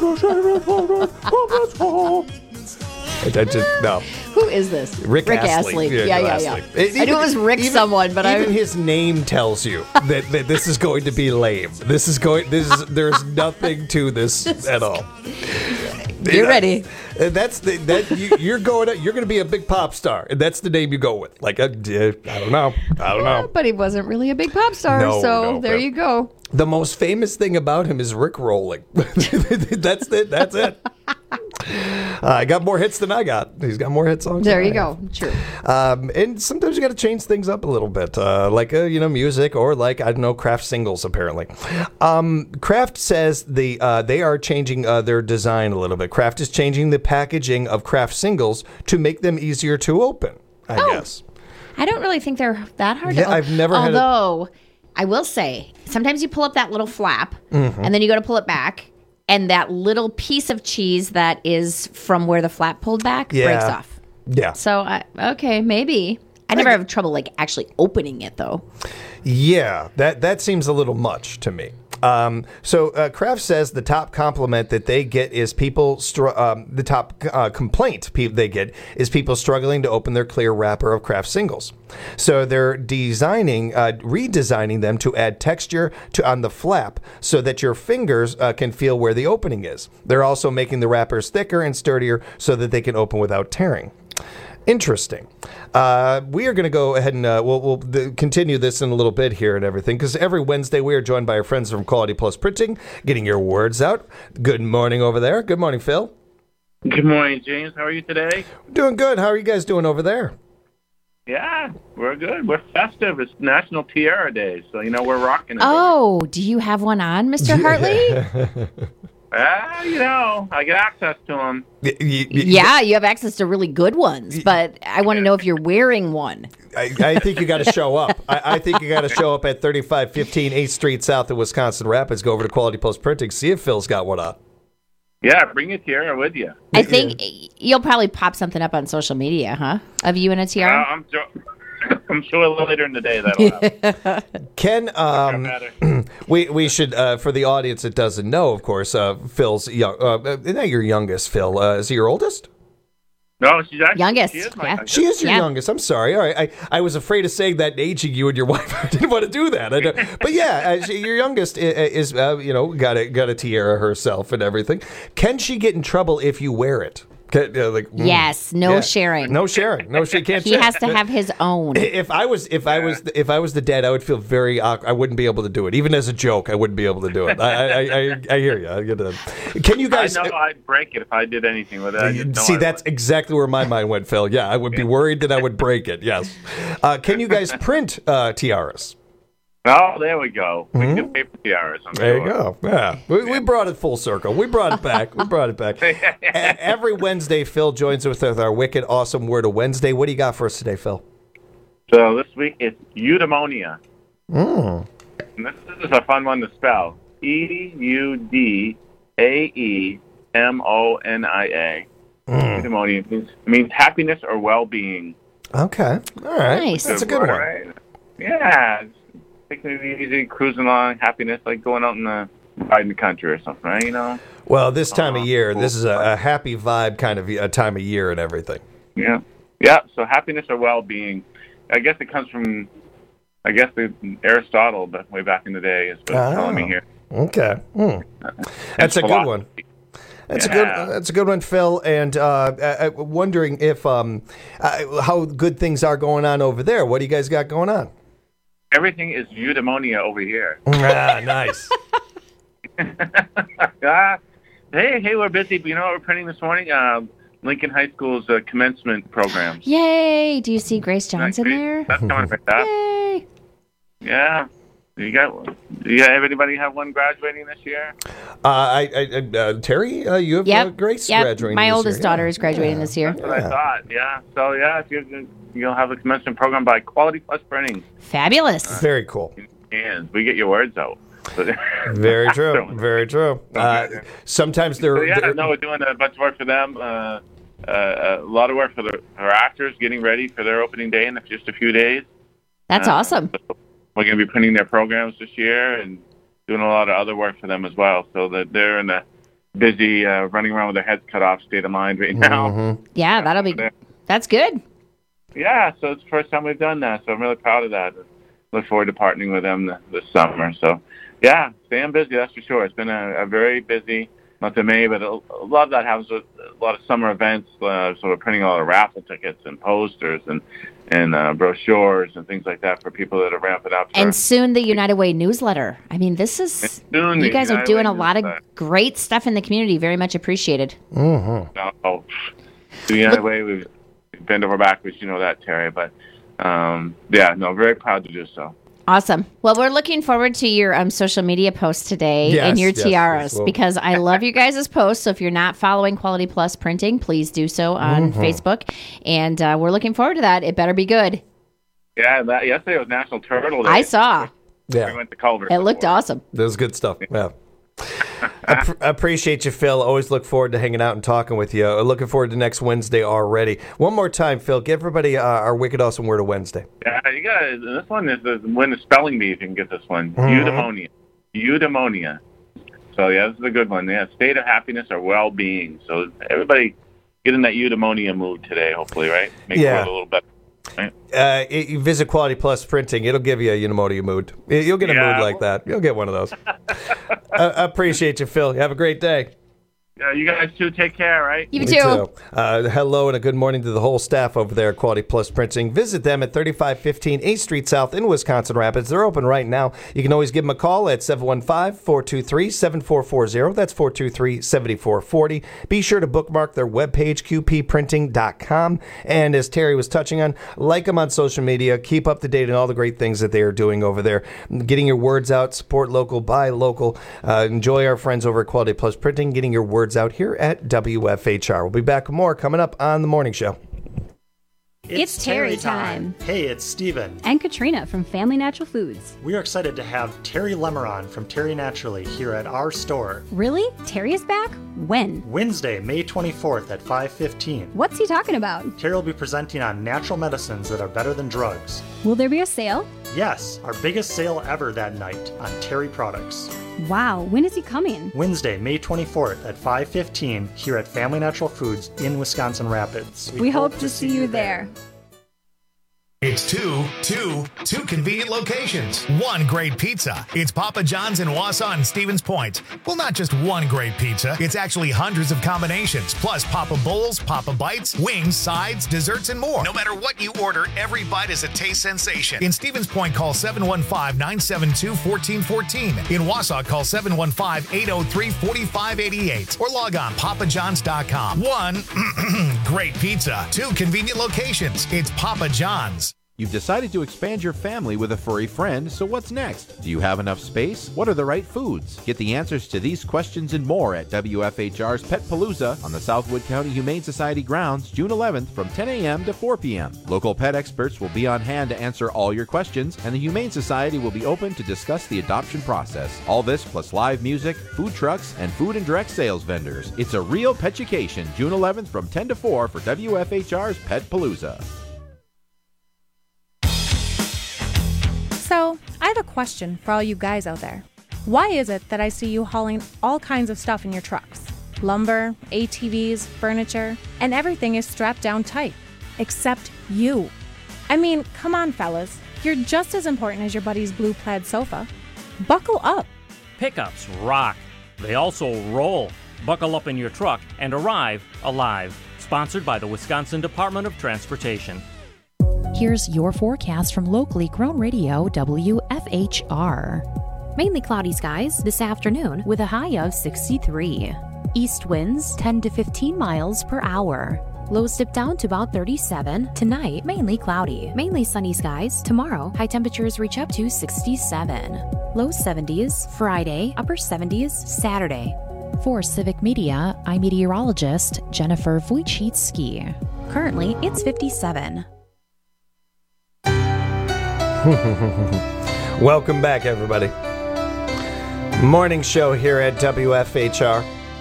No. Who is this? Rick Astley. Yeah. I knew it was Rick someone, but even his name tells you that this is going to be lame. There's nothing to this at all. You're ready. You're going to be a big pop star, and that's the name you go with. Like I don't know. But he wasn't really a big pop star, there you go. The most famous thing about him is Rick rolling. That's it. That's it. I got more hits than I got. He's got more hit songs. There you go. True. And sometimes you got to change things up a little bit, like music or like Kraft singles. Apparently, Kraft says they are changing their design a little bit. Kraft is changing the packaging of Kraft singles to make them easier to open. I guess. I don't really think they're that hard to open. I've never had. Although I will say, sometimes you pull up that little flap, and then you go to pull it back. And that little piece of cheese that is from where the flap pulled back breaks off. Yeah. So, okay, maybe. I never have trouble, actually opening it, though. Yeah, that seems a little much to me. So Kraft says the top compliment that they get is the top complaint they get is people struggling to open their clear wrapper of Kraft singles. So they're redesigning them to add texture on the flap so that your fingers can feel where the opening is. They're also making the wrappers thicker and sturdier so that they can open without tearing. Interesting. We are going to go ahead and we'll continue this in a little bit here and everything, because every Wednesday we are joined by our friends from Quality Plus Printing, getting your words out. Good morning over there. Good morning, Phil. Good morning, James. How are you today? Doing good. How are you guys doing over there? Yeah, we're good. We're festive. It's National Tiara Day, so we're rocking it. Oh, do you have one on, Mr. Hartley? I get access to them. Yeah, you have access to really good ones, but I want to know if you're wearing one. I think you got to show up. I think you got to show up at 3515 8th Street South of Wisconsin Rapids. Go over to Quality Plus Printing, see if Phil's got one on. Yeah, bring a tiara with you. I think you'll probably pop something up on social media, huh? Of you in a tiara? I'm sure a little later in the day that'll happen. Ken, we should, for the audience that doesn't know, of course, Phil's young. Not your youngest, Phil. Is he your oldest? No, she's actually youngest. She is my youngest. She is your youngest. I'm sorry. All right, I was afraid of saying that and aging you and your wife. I didn't want to do that. But yeah, your youngest is got a tiara herself and everything. Can she get in trouble if you wear it? Yes, no sharing. No sharing. No, she can't. He has to have his own. If I was the dad, I would feel very awkward. I wouldn't be able to do it, even as a joke. I wouldn't be able to do it. I hear you. Can you guys? I know I'd break it if I did anything with it. See, that's exactly where my mind went, Phil. Yeah, I would be worried that I would break it. Yes. Can you guys print tiaras? Oh, there we go. We can do paper tiaras. There you go. Yeah, we brought it full circle. We brought it back. Every Wednesday, Phil joins us with our wicked awesome word of Wednesday. What do you got for us today, Phil? So this week it's eudaimonia. Mm. And this is a fun one to spell. EUDAEMONIA. eudaimonia. Eudaimonia means happiness or well-being. Okay. All right. Nice. That's a good one. Right? Yeah. Taking it easy, cruising along, happiness, like going out and riding the country or something, right? You know? Well, this time of year, this is a happy vibe kind of a time of year and everything. Yeah. Yeah, so happiness or well-being. I guess it comes from, Aristotle, but way back in the day is what it's telling me here. Okay. That's a good one. That's a good one, Phil. And wondering if how good things are going on over there. What do you guys got going on? Everything is eudaimonia over here. Nice. Hey, we're busy. You know what we're printing this morning? Lincoln High School's commencement program. Yay! Do you see Grace Johnson there? That's coming right up. Yay! Yeah. You got anybody have one graduating this year? Terry, you have Grace graduating. My this oldest year. daughter is graduating this year. That's what I thought. Yeah. So if you'll have a commencement program by Quality Plus Printing. Fabulous. Very cool. And we get your words out. Very true. Very true. Sometimes they're. We're doing a bunch of work for them. A lot of work for our actors, getting ready for their opening day in just a few days. That's awesome. So we're going to be printing their programs this year and doing a lot of other work for them as well. So that they're in a busy, running around with their heads cut off state of mind right now. Mm-hmm. Yeah, that's good. Yeah, so it's the first time we've done that. So I'm really proud of that. Look forward to partnering with them this summer. So, yeah, staying busy, that's for sure. It's been a very busy month of May, but a lot of that happens with a lot of summer events. So we're printing a lot of raffle tickets and posters and brochures and things like that for people that are ramping up. And soon the United Way newsletter. I mean, this is, you guys are doing a lot of great stuff in the community. Very much appreciated. Mm-hmm. The United Way, we've bent over backwards, you know that, Terry. But, very proud to do so. Awesome. Well, we're looking forward to your social media posts today and your tiaras because I love you guys' posts. So if you're not following Quality Plus Printing, please do so on Facebook. And we're looking forward to that. It better be good. Yeah, yesterday was National Turtle Day. I saw. Yeah. We went to Culver. It looked awesome. That was good stuff. Yeah. I appreciate you, Phil. Always look forward to hanging out and talking with you. Looking forward to next Wednesday already. One more time, Phil, give everybody our Wicked Awesome Word of Wednesday. Yeah, you got it. This one is win the spelling bee if you can get this one. Eudaimonia. Eudaimonia. So, this is a good one. Yeah, state of happiness or well-being. So, everybody get in that eudaimonia mood today, hopefully, right? Make it a little better. Right? You visit Quality Plus Printing. It'll give you a eudaimonia mood. You'll get a mood like that. You'll get one of those. I appreciate you, Phil. You have a great day. You guys too. Take care, right? You too. Hello and a good morning to the whole staff over there at Quality Plus Printing. Visit them at 3515 8th Street South in Wisconsin Rapids. They're open right now. You can always give them a call at 715-423-7440. That's 423-7440. Be sure to bookmark their webpage, qpprinting.com. And as Terry was touching on, like them on social media. Keep up to date on all the great things that they are doing over there. Getting your words out, support local, buy local. Enjoy our friends over at Quality Plus Printing, getting your words out here at WFHR. We'll be back with more coming up on the morning show. It's Terry time. Hey, it's Steven. And Katrina from Family Natural Foods. We are excited to have Terry Lemeron from Terry Naturally here at our store. Really? Terry is back? When? Wednesday, May 24th at 5:15. What's he talking about? Terry will be presenting on natural medicines that are better than drugs. Will there be a sale? Yes, our biggest sale ever that night on Terry products. Wow, when is he coming? Wednesday, May 24th at 5:15 here at Family Natural Foods in Wisconsin Rapids. We hope to see you there. It's two convenient locations. One great pizza. It's Papa John's in Wausau and Stevens Point. Well, not just one great pizza. It's actually hundreds of combinations, plus Papa Bowls, Papa Bites, wings, sides, desserts, and more. No matter what you order, every bite is a taste sensation. In Stevens Point, call 715-972-1414. In Wausau, call 715-803-4588. Or log on papajohns.com. One great pizza. Two convenient locations. It's Papa John's. You've decided to expand your family with a furry friend, so what's next? Do you have enough space? What are the right foods? Get the answers to these questions and more at WFHR's Pet Palooza on the Southwood County Humane Society grounds June 11th from 10 a.m. to 4 p.m. Local pet experts will be on hand to answer all your questions, and the Humane Society will be open to discuss the adoption process. All this plus live music, food trucks, and food and direct sales vendors. It's a real petucation, June 11th from 10 to 4 for WFHR's Pet Palooza. So, I have a question for all you guys out there. Why is it that I see you hauling all kinds of stuff in your trucks? Lumber, ATVs, furniture, and everything is strapped down tight. Except you. I mean, come on, fellas. You're just as important as your buddy's blue plaid sofa. Buckle up. Pickups rock. They also roll. Buckle up in your truck and arrive alive. Sponsored by the Wisconsin Department of Transportation. Here's your forecast from locally grown radio WFHR. Mainly cloudy skies this afternoon with a high of 63. East winds 10 to 15 miles per hour. Lows dip down to about 37. Tonight, mainly cloudy. Mainly sunny skies. Tomorrow, high temperatures reach up to 67. Low 70s Friday, upper 70s Saturday. For Civic Media, I'm meteorologist Jennifer Wojcicki. Currently, it's 57. Welcome back, everybody. Morning show here at WFHR.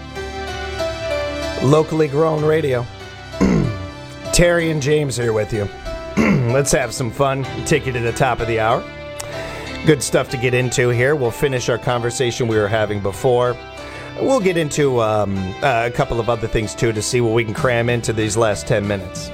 Locally grown radio. Terry and James here with you. Let's have some fun. Take you to the top of the hour. Good stuff to get into here. We'll finish our conversation we were having before. We'll get into a couple of other things, too, to see what we can cram into these last 10 minutes.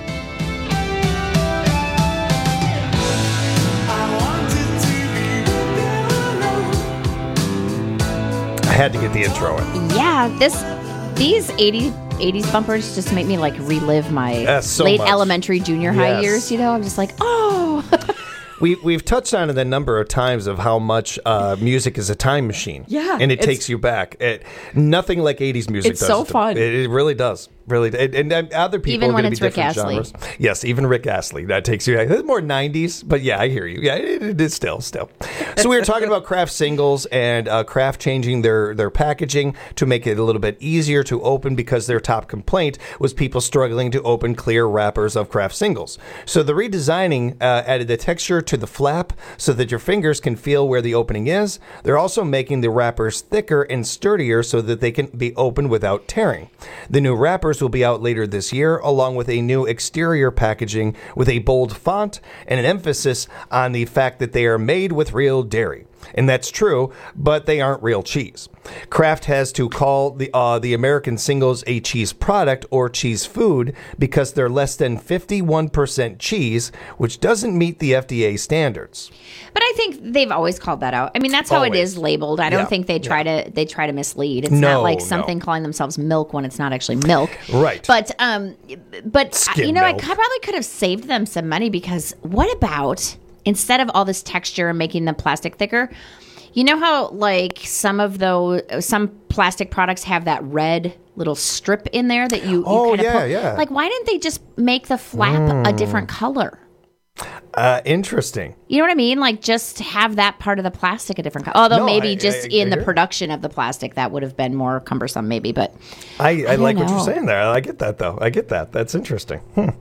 I had to get the intro in. Yeah, these 80s bumpers just make me like relive my late elementary, junior high years. You know, I'm just like, oh. We've touched on it a number of times of how much music is a time machine. Yeah. And it takes you back. Nothing like 80s music does. It's so fun. It really does. Really. And other people even are when going to it's be different Rick Astley. genres. Yes, even Rick Astley. That takes you back. It's more 90s, but yeah, I hear you. Yeah, it is still. So we were talking about Kraft singles and Kraft changing their packaging to make it a little bit easier to open because their top complaint was people struggling to open clear wrappers of Kraft singles. So the redesigning added the texture to the flap so that your fingers can feel where the opening is. They're also making the wrappers thicker and sturdier so that they can be opened without tearing. The new wrappers will be out later this year, along with a new exterior packaging with a bold font and an emphasis on the fact that they are made with real dairy. And that's true, but they aren't real cheese. Kraft has to call the American singles a cheese product or cheese food because they're less than 51% cheese, which doesn't meet the FDA standards. But I think they've always called that out. I mean, that's how it is labeled. I don't think they try to mislead. It's not like something calling themselves milk when it's not actually milk. Right. But Skim you know, milk. I probably could have saved them some money because what about instead of all this texture and making the plastic thicker, you know how like some plastic products have that red little strip in there that you kind of pull? Yeah. Like, why didn't they just make the flap a different color? Interesting. You know what I mean? Like, just have that part of the plastic a different color. Although maybe in the production of the plastic, that would have been more cumbersome, maybe. But I like what you're saying there. I get that, though. I get that. That's interesting.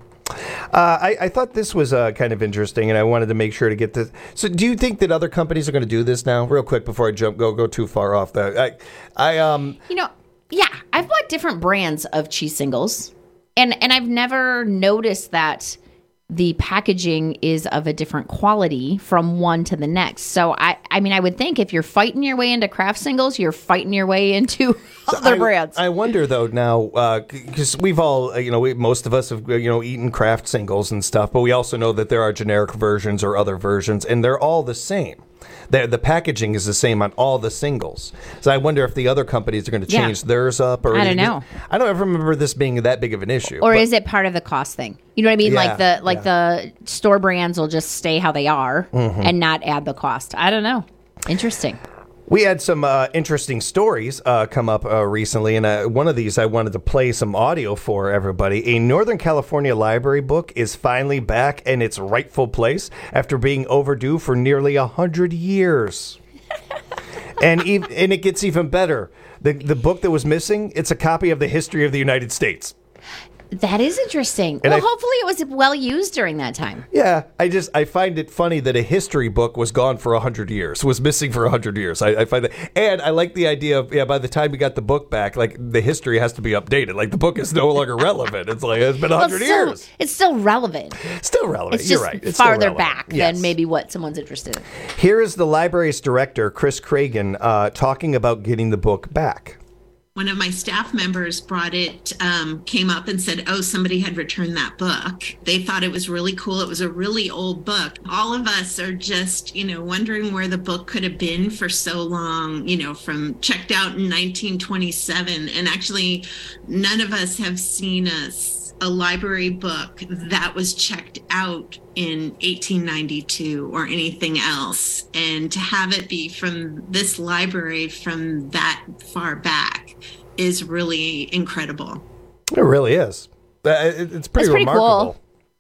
I thought this was kind of interesting, and I wanted to make sure to get this. So, do you think that other companies are going to do this now? Real quick before I go too far off that. Yeah, I've bought different brands of cheese singles, and I've never noticed that the packaging is of a different quality from one to the next. So I mean, I would think if you're fighting your way into Kraft singles, you're fighting your way into other brands. I wonder though now, because we've all, most of us have, eaten Kraft singles and stuff, but we also know that there are generic versions or other versions, and they're all the same. The packaging is the same on all the singles. So I wonder if the other companies are going to change theirs up. Or I don't know. I don't ever remember this being that big of an issue. Or is it part of the cost thing? You know what I mean? Yeah, the store brands will just stay how they are and not add the cost. I don't know. Interesting. We had some interesting stories come up recently, and one of these I wanted to play some audio for everybody. A Northern California library book is finally back in its rightful place after being overdue for nearly 100 years. And it gets even better. The book that was missing, it's a copy of the History of the United States. That is interesting. And well, hopefully it was well used during that time. Yeah, I find it funny that a history book was gone for 100 years, was missing for 100 years. I find that, and I like the idea of, by the time we got the book back, like, the history has to be updated. Like, the book is no longer relevant. It's like, it's been 100 years. It's still relevant. Still relevant. It's You're just right. It's farther still relevant. back than maybe what someone's interested in. Here is the library's director, Chris Cragen, talking about getting the book back. One of my staff members came up and said, oh, somebody had returned that book. They thought it was really cool. It was a really old book. All of us are just, wondering where the book could have been for so long, from checked out in 1927. And actually, none of us have seen a library book that was checked out in 1892 or anything else. And to have it be from this library from that far back is really incredible. It really is. It's pretty remarkable. Cool.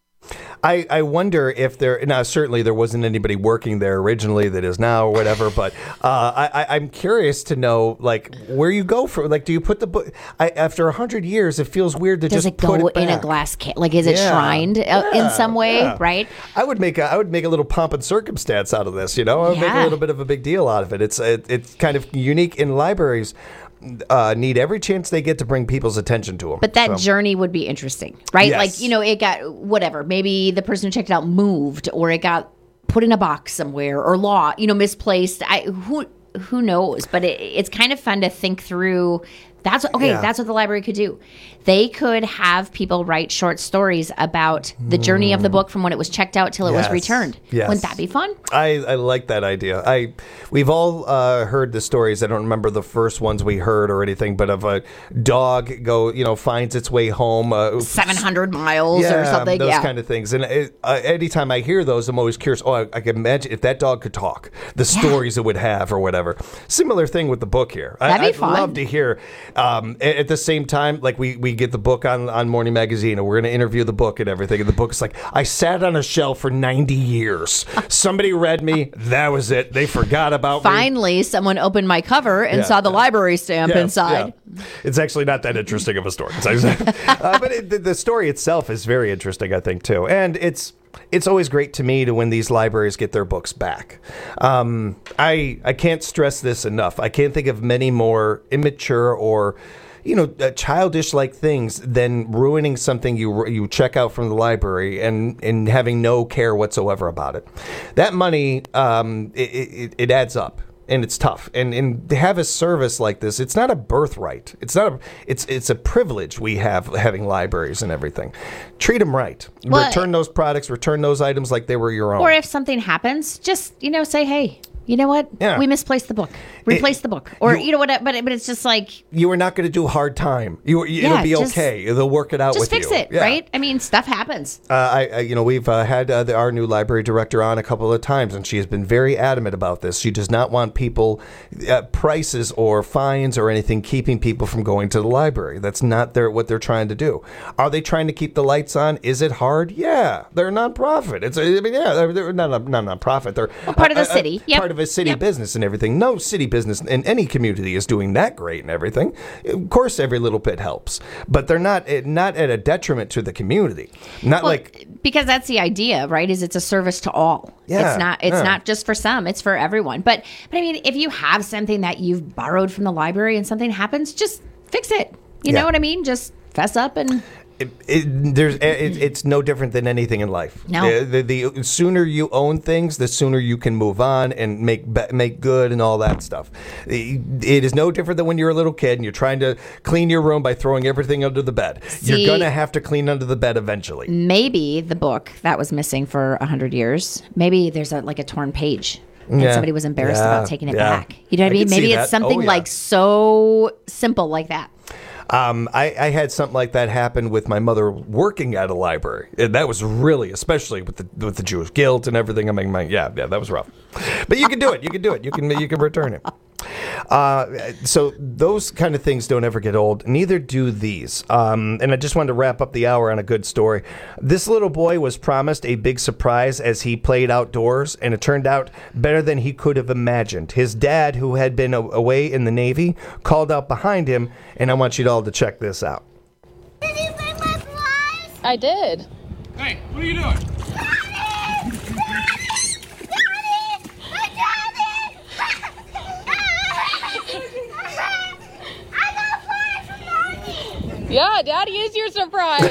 I wonder if certainly there wasn't anybody working there originally that is now or whatever, but I'm curious to know, like, where you go from, like, do you put the book, after 100 years, it feels weird to just put it back. Does it go in a glass case? Like, is it shrined in some way, right? I would make a little pomp and circumstance out of this, I would make a little bit of a big deal out of it. It's kind of unique in libraries. Need every chance they get to bring people's attention to them. But that journey would be interesting, right? Yes. Like, it got whatever. Maybe the person who checked it out moved, or it got put in a box somewhere, or misplaced. Who knows? But it's kind of fun to think through. That's what the library could do. They could have people write short stories about the journey of the book from when it was checked out till it was returned. Yes. Wouldn't that be fun? I like that idea. We've all heard the stories. I don't remember the first ones we heard or anything, but of a dog finds its way home 700 miles or something. Those kind of things. And anytime I hear those, I'm always curious. Oh, I can imagine if that dog could talk, the stories it would have or whatever. Similar thing with the book here. That'd be fun. I'd love to hear. At the same time, like we get the book on Morning Magazine, and we're going to interview the book and everything. And the book is like, I sat on a shelf for 90 years. Somebody read me. That was it. They forgot about me. Finally, someone opened my cover and saw the library stamp inside. Yeah. It's actually not that interesting of a story. But the story itself is very interesting, I think, too. And it's always great to me when these libraries get their books back. I can't stress this enough. I can't think of many more immature or childish-like things than ruining something you check out from the library and having no care whatsoever about it. That money, it adds up. And it's tough. And to have a service like this, it's not a birthright. It's a privilege we have having libraries and everything. Treat them right. Well, return those products, return those items like they were your own. Or if something happens, just, say, hey, you know what? Yeah. We misplaced the book. Replace the book. Or, what? But it's just like... You are not going to do a hard time. It'll be okay. They'll work it out with you. Just fix it, right? I mean, stuff happens. We've had our new library director on a couple of times, and she has been very adamant about this. She does not want people, prices or fines or anything, keeping people from going to the library. That's not what they're trying to do. Are they trying to keep the lights on? Is it hard? Yeah. They're a nonprofit. They're not a nonprofit. They're part of the city. Part of a city business and everything. No city business in any community is doing that great and everything. Of course, every little bit helps, but they're not at a detriment to the community. Because that's the idea, right? Is it's a service to all. Yeah, it's not just for some. It's for everyone. But I mean, if you have something that you've borrowed from the library and something happens, just fix it. You know what I mean? Just fess up and. It's no different than anything in life. No. The sooner you own things, the sooner you can move on and make good and all that stuff. It is no different than when you're a little kid and you're trying to clean your room by throwing everything under the bed. You're going to have to clean under the bed eventually. Maybe the book that was missing for 100 years, maybe there's a torn page. And somebody was embarrassed about taking it back. You know what I mean? Maybe it's something so simple like that. I had something like that happen with my mother working at a library, and that was really, especially with the Jewish guilt and everything. I mean, that was rough. But you can do it. You can do it. You can return it. So those kind of things don't ever get old. Neither do these. And I just wanted to wrap up the hour on a good story. This little boy was promised a big surprise as he played outdoors, and it turned out better than he could have imagined. His dad, who had been away in the Navy, called out behind him, and I want you all to check this out. Did you bring my flies? I did. Hey, what are you doing? Yeah, Daddy is your surprise.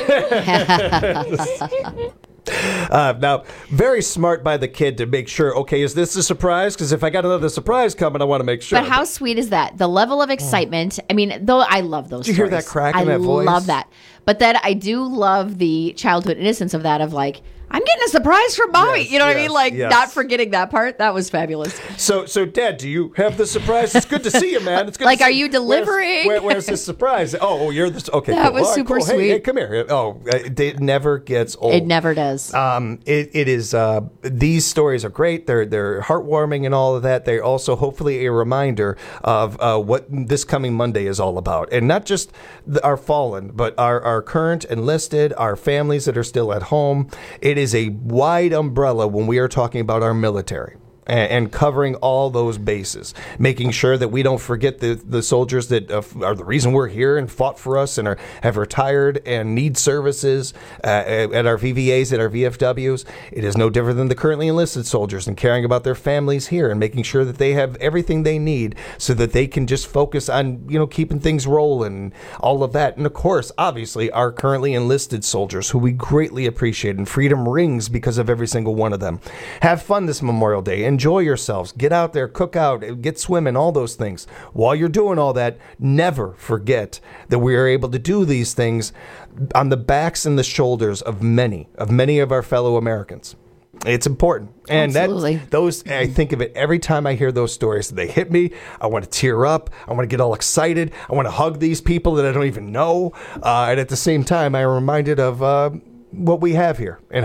Now, very smart by the kid to make sure, okay, is this a surprise? Because if I got another surprise coming, I want to make sure. But how sweet is that? The level of excitement. I mean, though I love those Did you hear that crack in that voice? I love that. But then I do love the childhood innocence of that, of like, I'm getting a surprise from Mommy. Yes, you know what I yes, mean? Like, yes. not forgetting that part. That was fabulous. So, Dad, do you have the surprise? It's good to see you, man. It's good. Like, to see are you delivering? Where's this surprise? Oh, you're this. Okay, That cool. was All right, super cool. sweet. Hey, come here. Oh, it never gets old. It never does. It is. These stories are great. They're heartwarming and all of that. They're also hopefully a reminder of what this coming Monday is all about, and not just our fallen, but our current enlisted, our families that are still at home. It is a wide umbrella when we are talking about our military and covering all those bases, making sure that we don't forget the soldiers that are the reason we're here and fought for us and have retired and need services at our VVAs, at our VFWs. It is no different than the currently enlisted soldiers and caring about their families here and making sure that they have everything they need so that they can just focus on, keeping things rolling, all of that. And of course, obviously, our currently enlisted soldiers who we greatly appreciate, and freedom rings because of every single one of them. Have fun this Memorial Day. Enjoy yourselves. Get out there, cook out, get swimming, all those things. While you're doing all that, never forget that we are able to do these things on the backs and the shoulders of many of our fellow Americans. It's important. And those, I think of it every time I hear those stories. They hit me. I want to tear up. I want to get all excited. I want to hug these people that I don't even know. And at the same time, I'm reminded of what we have here and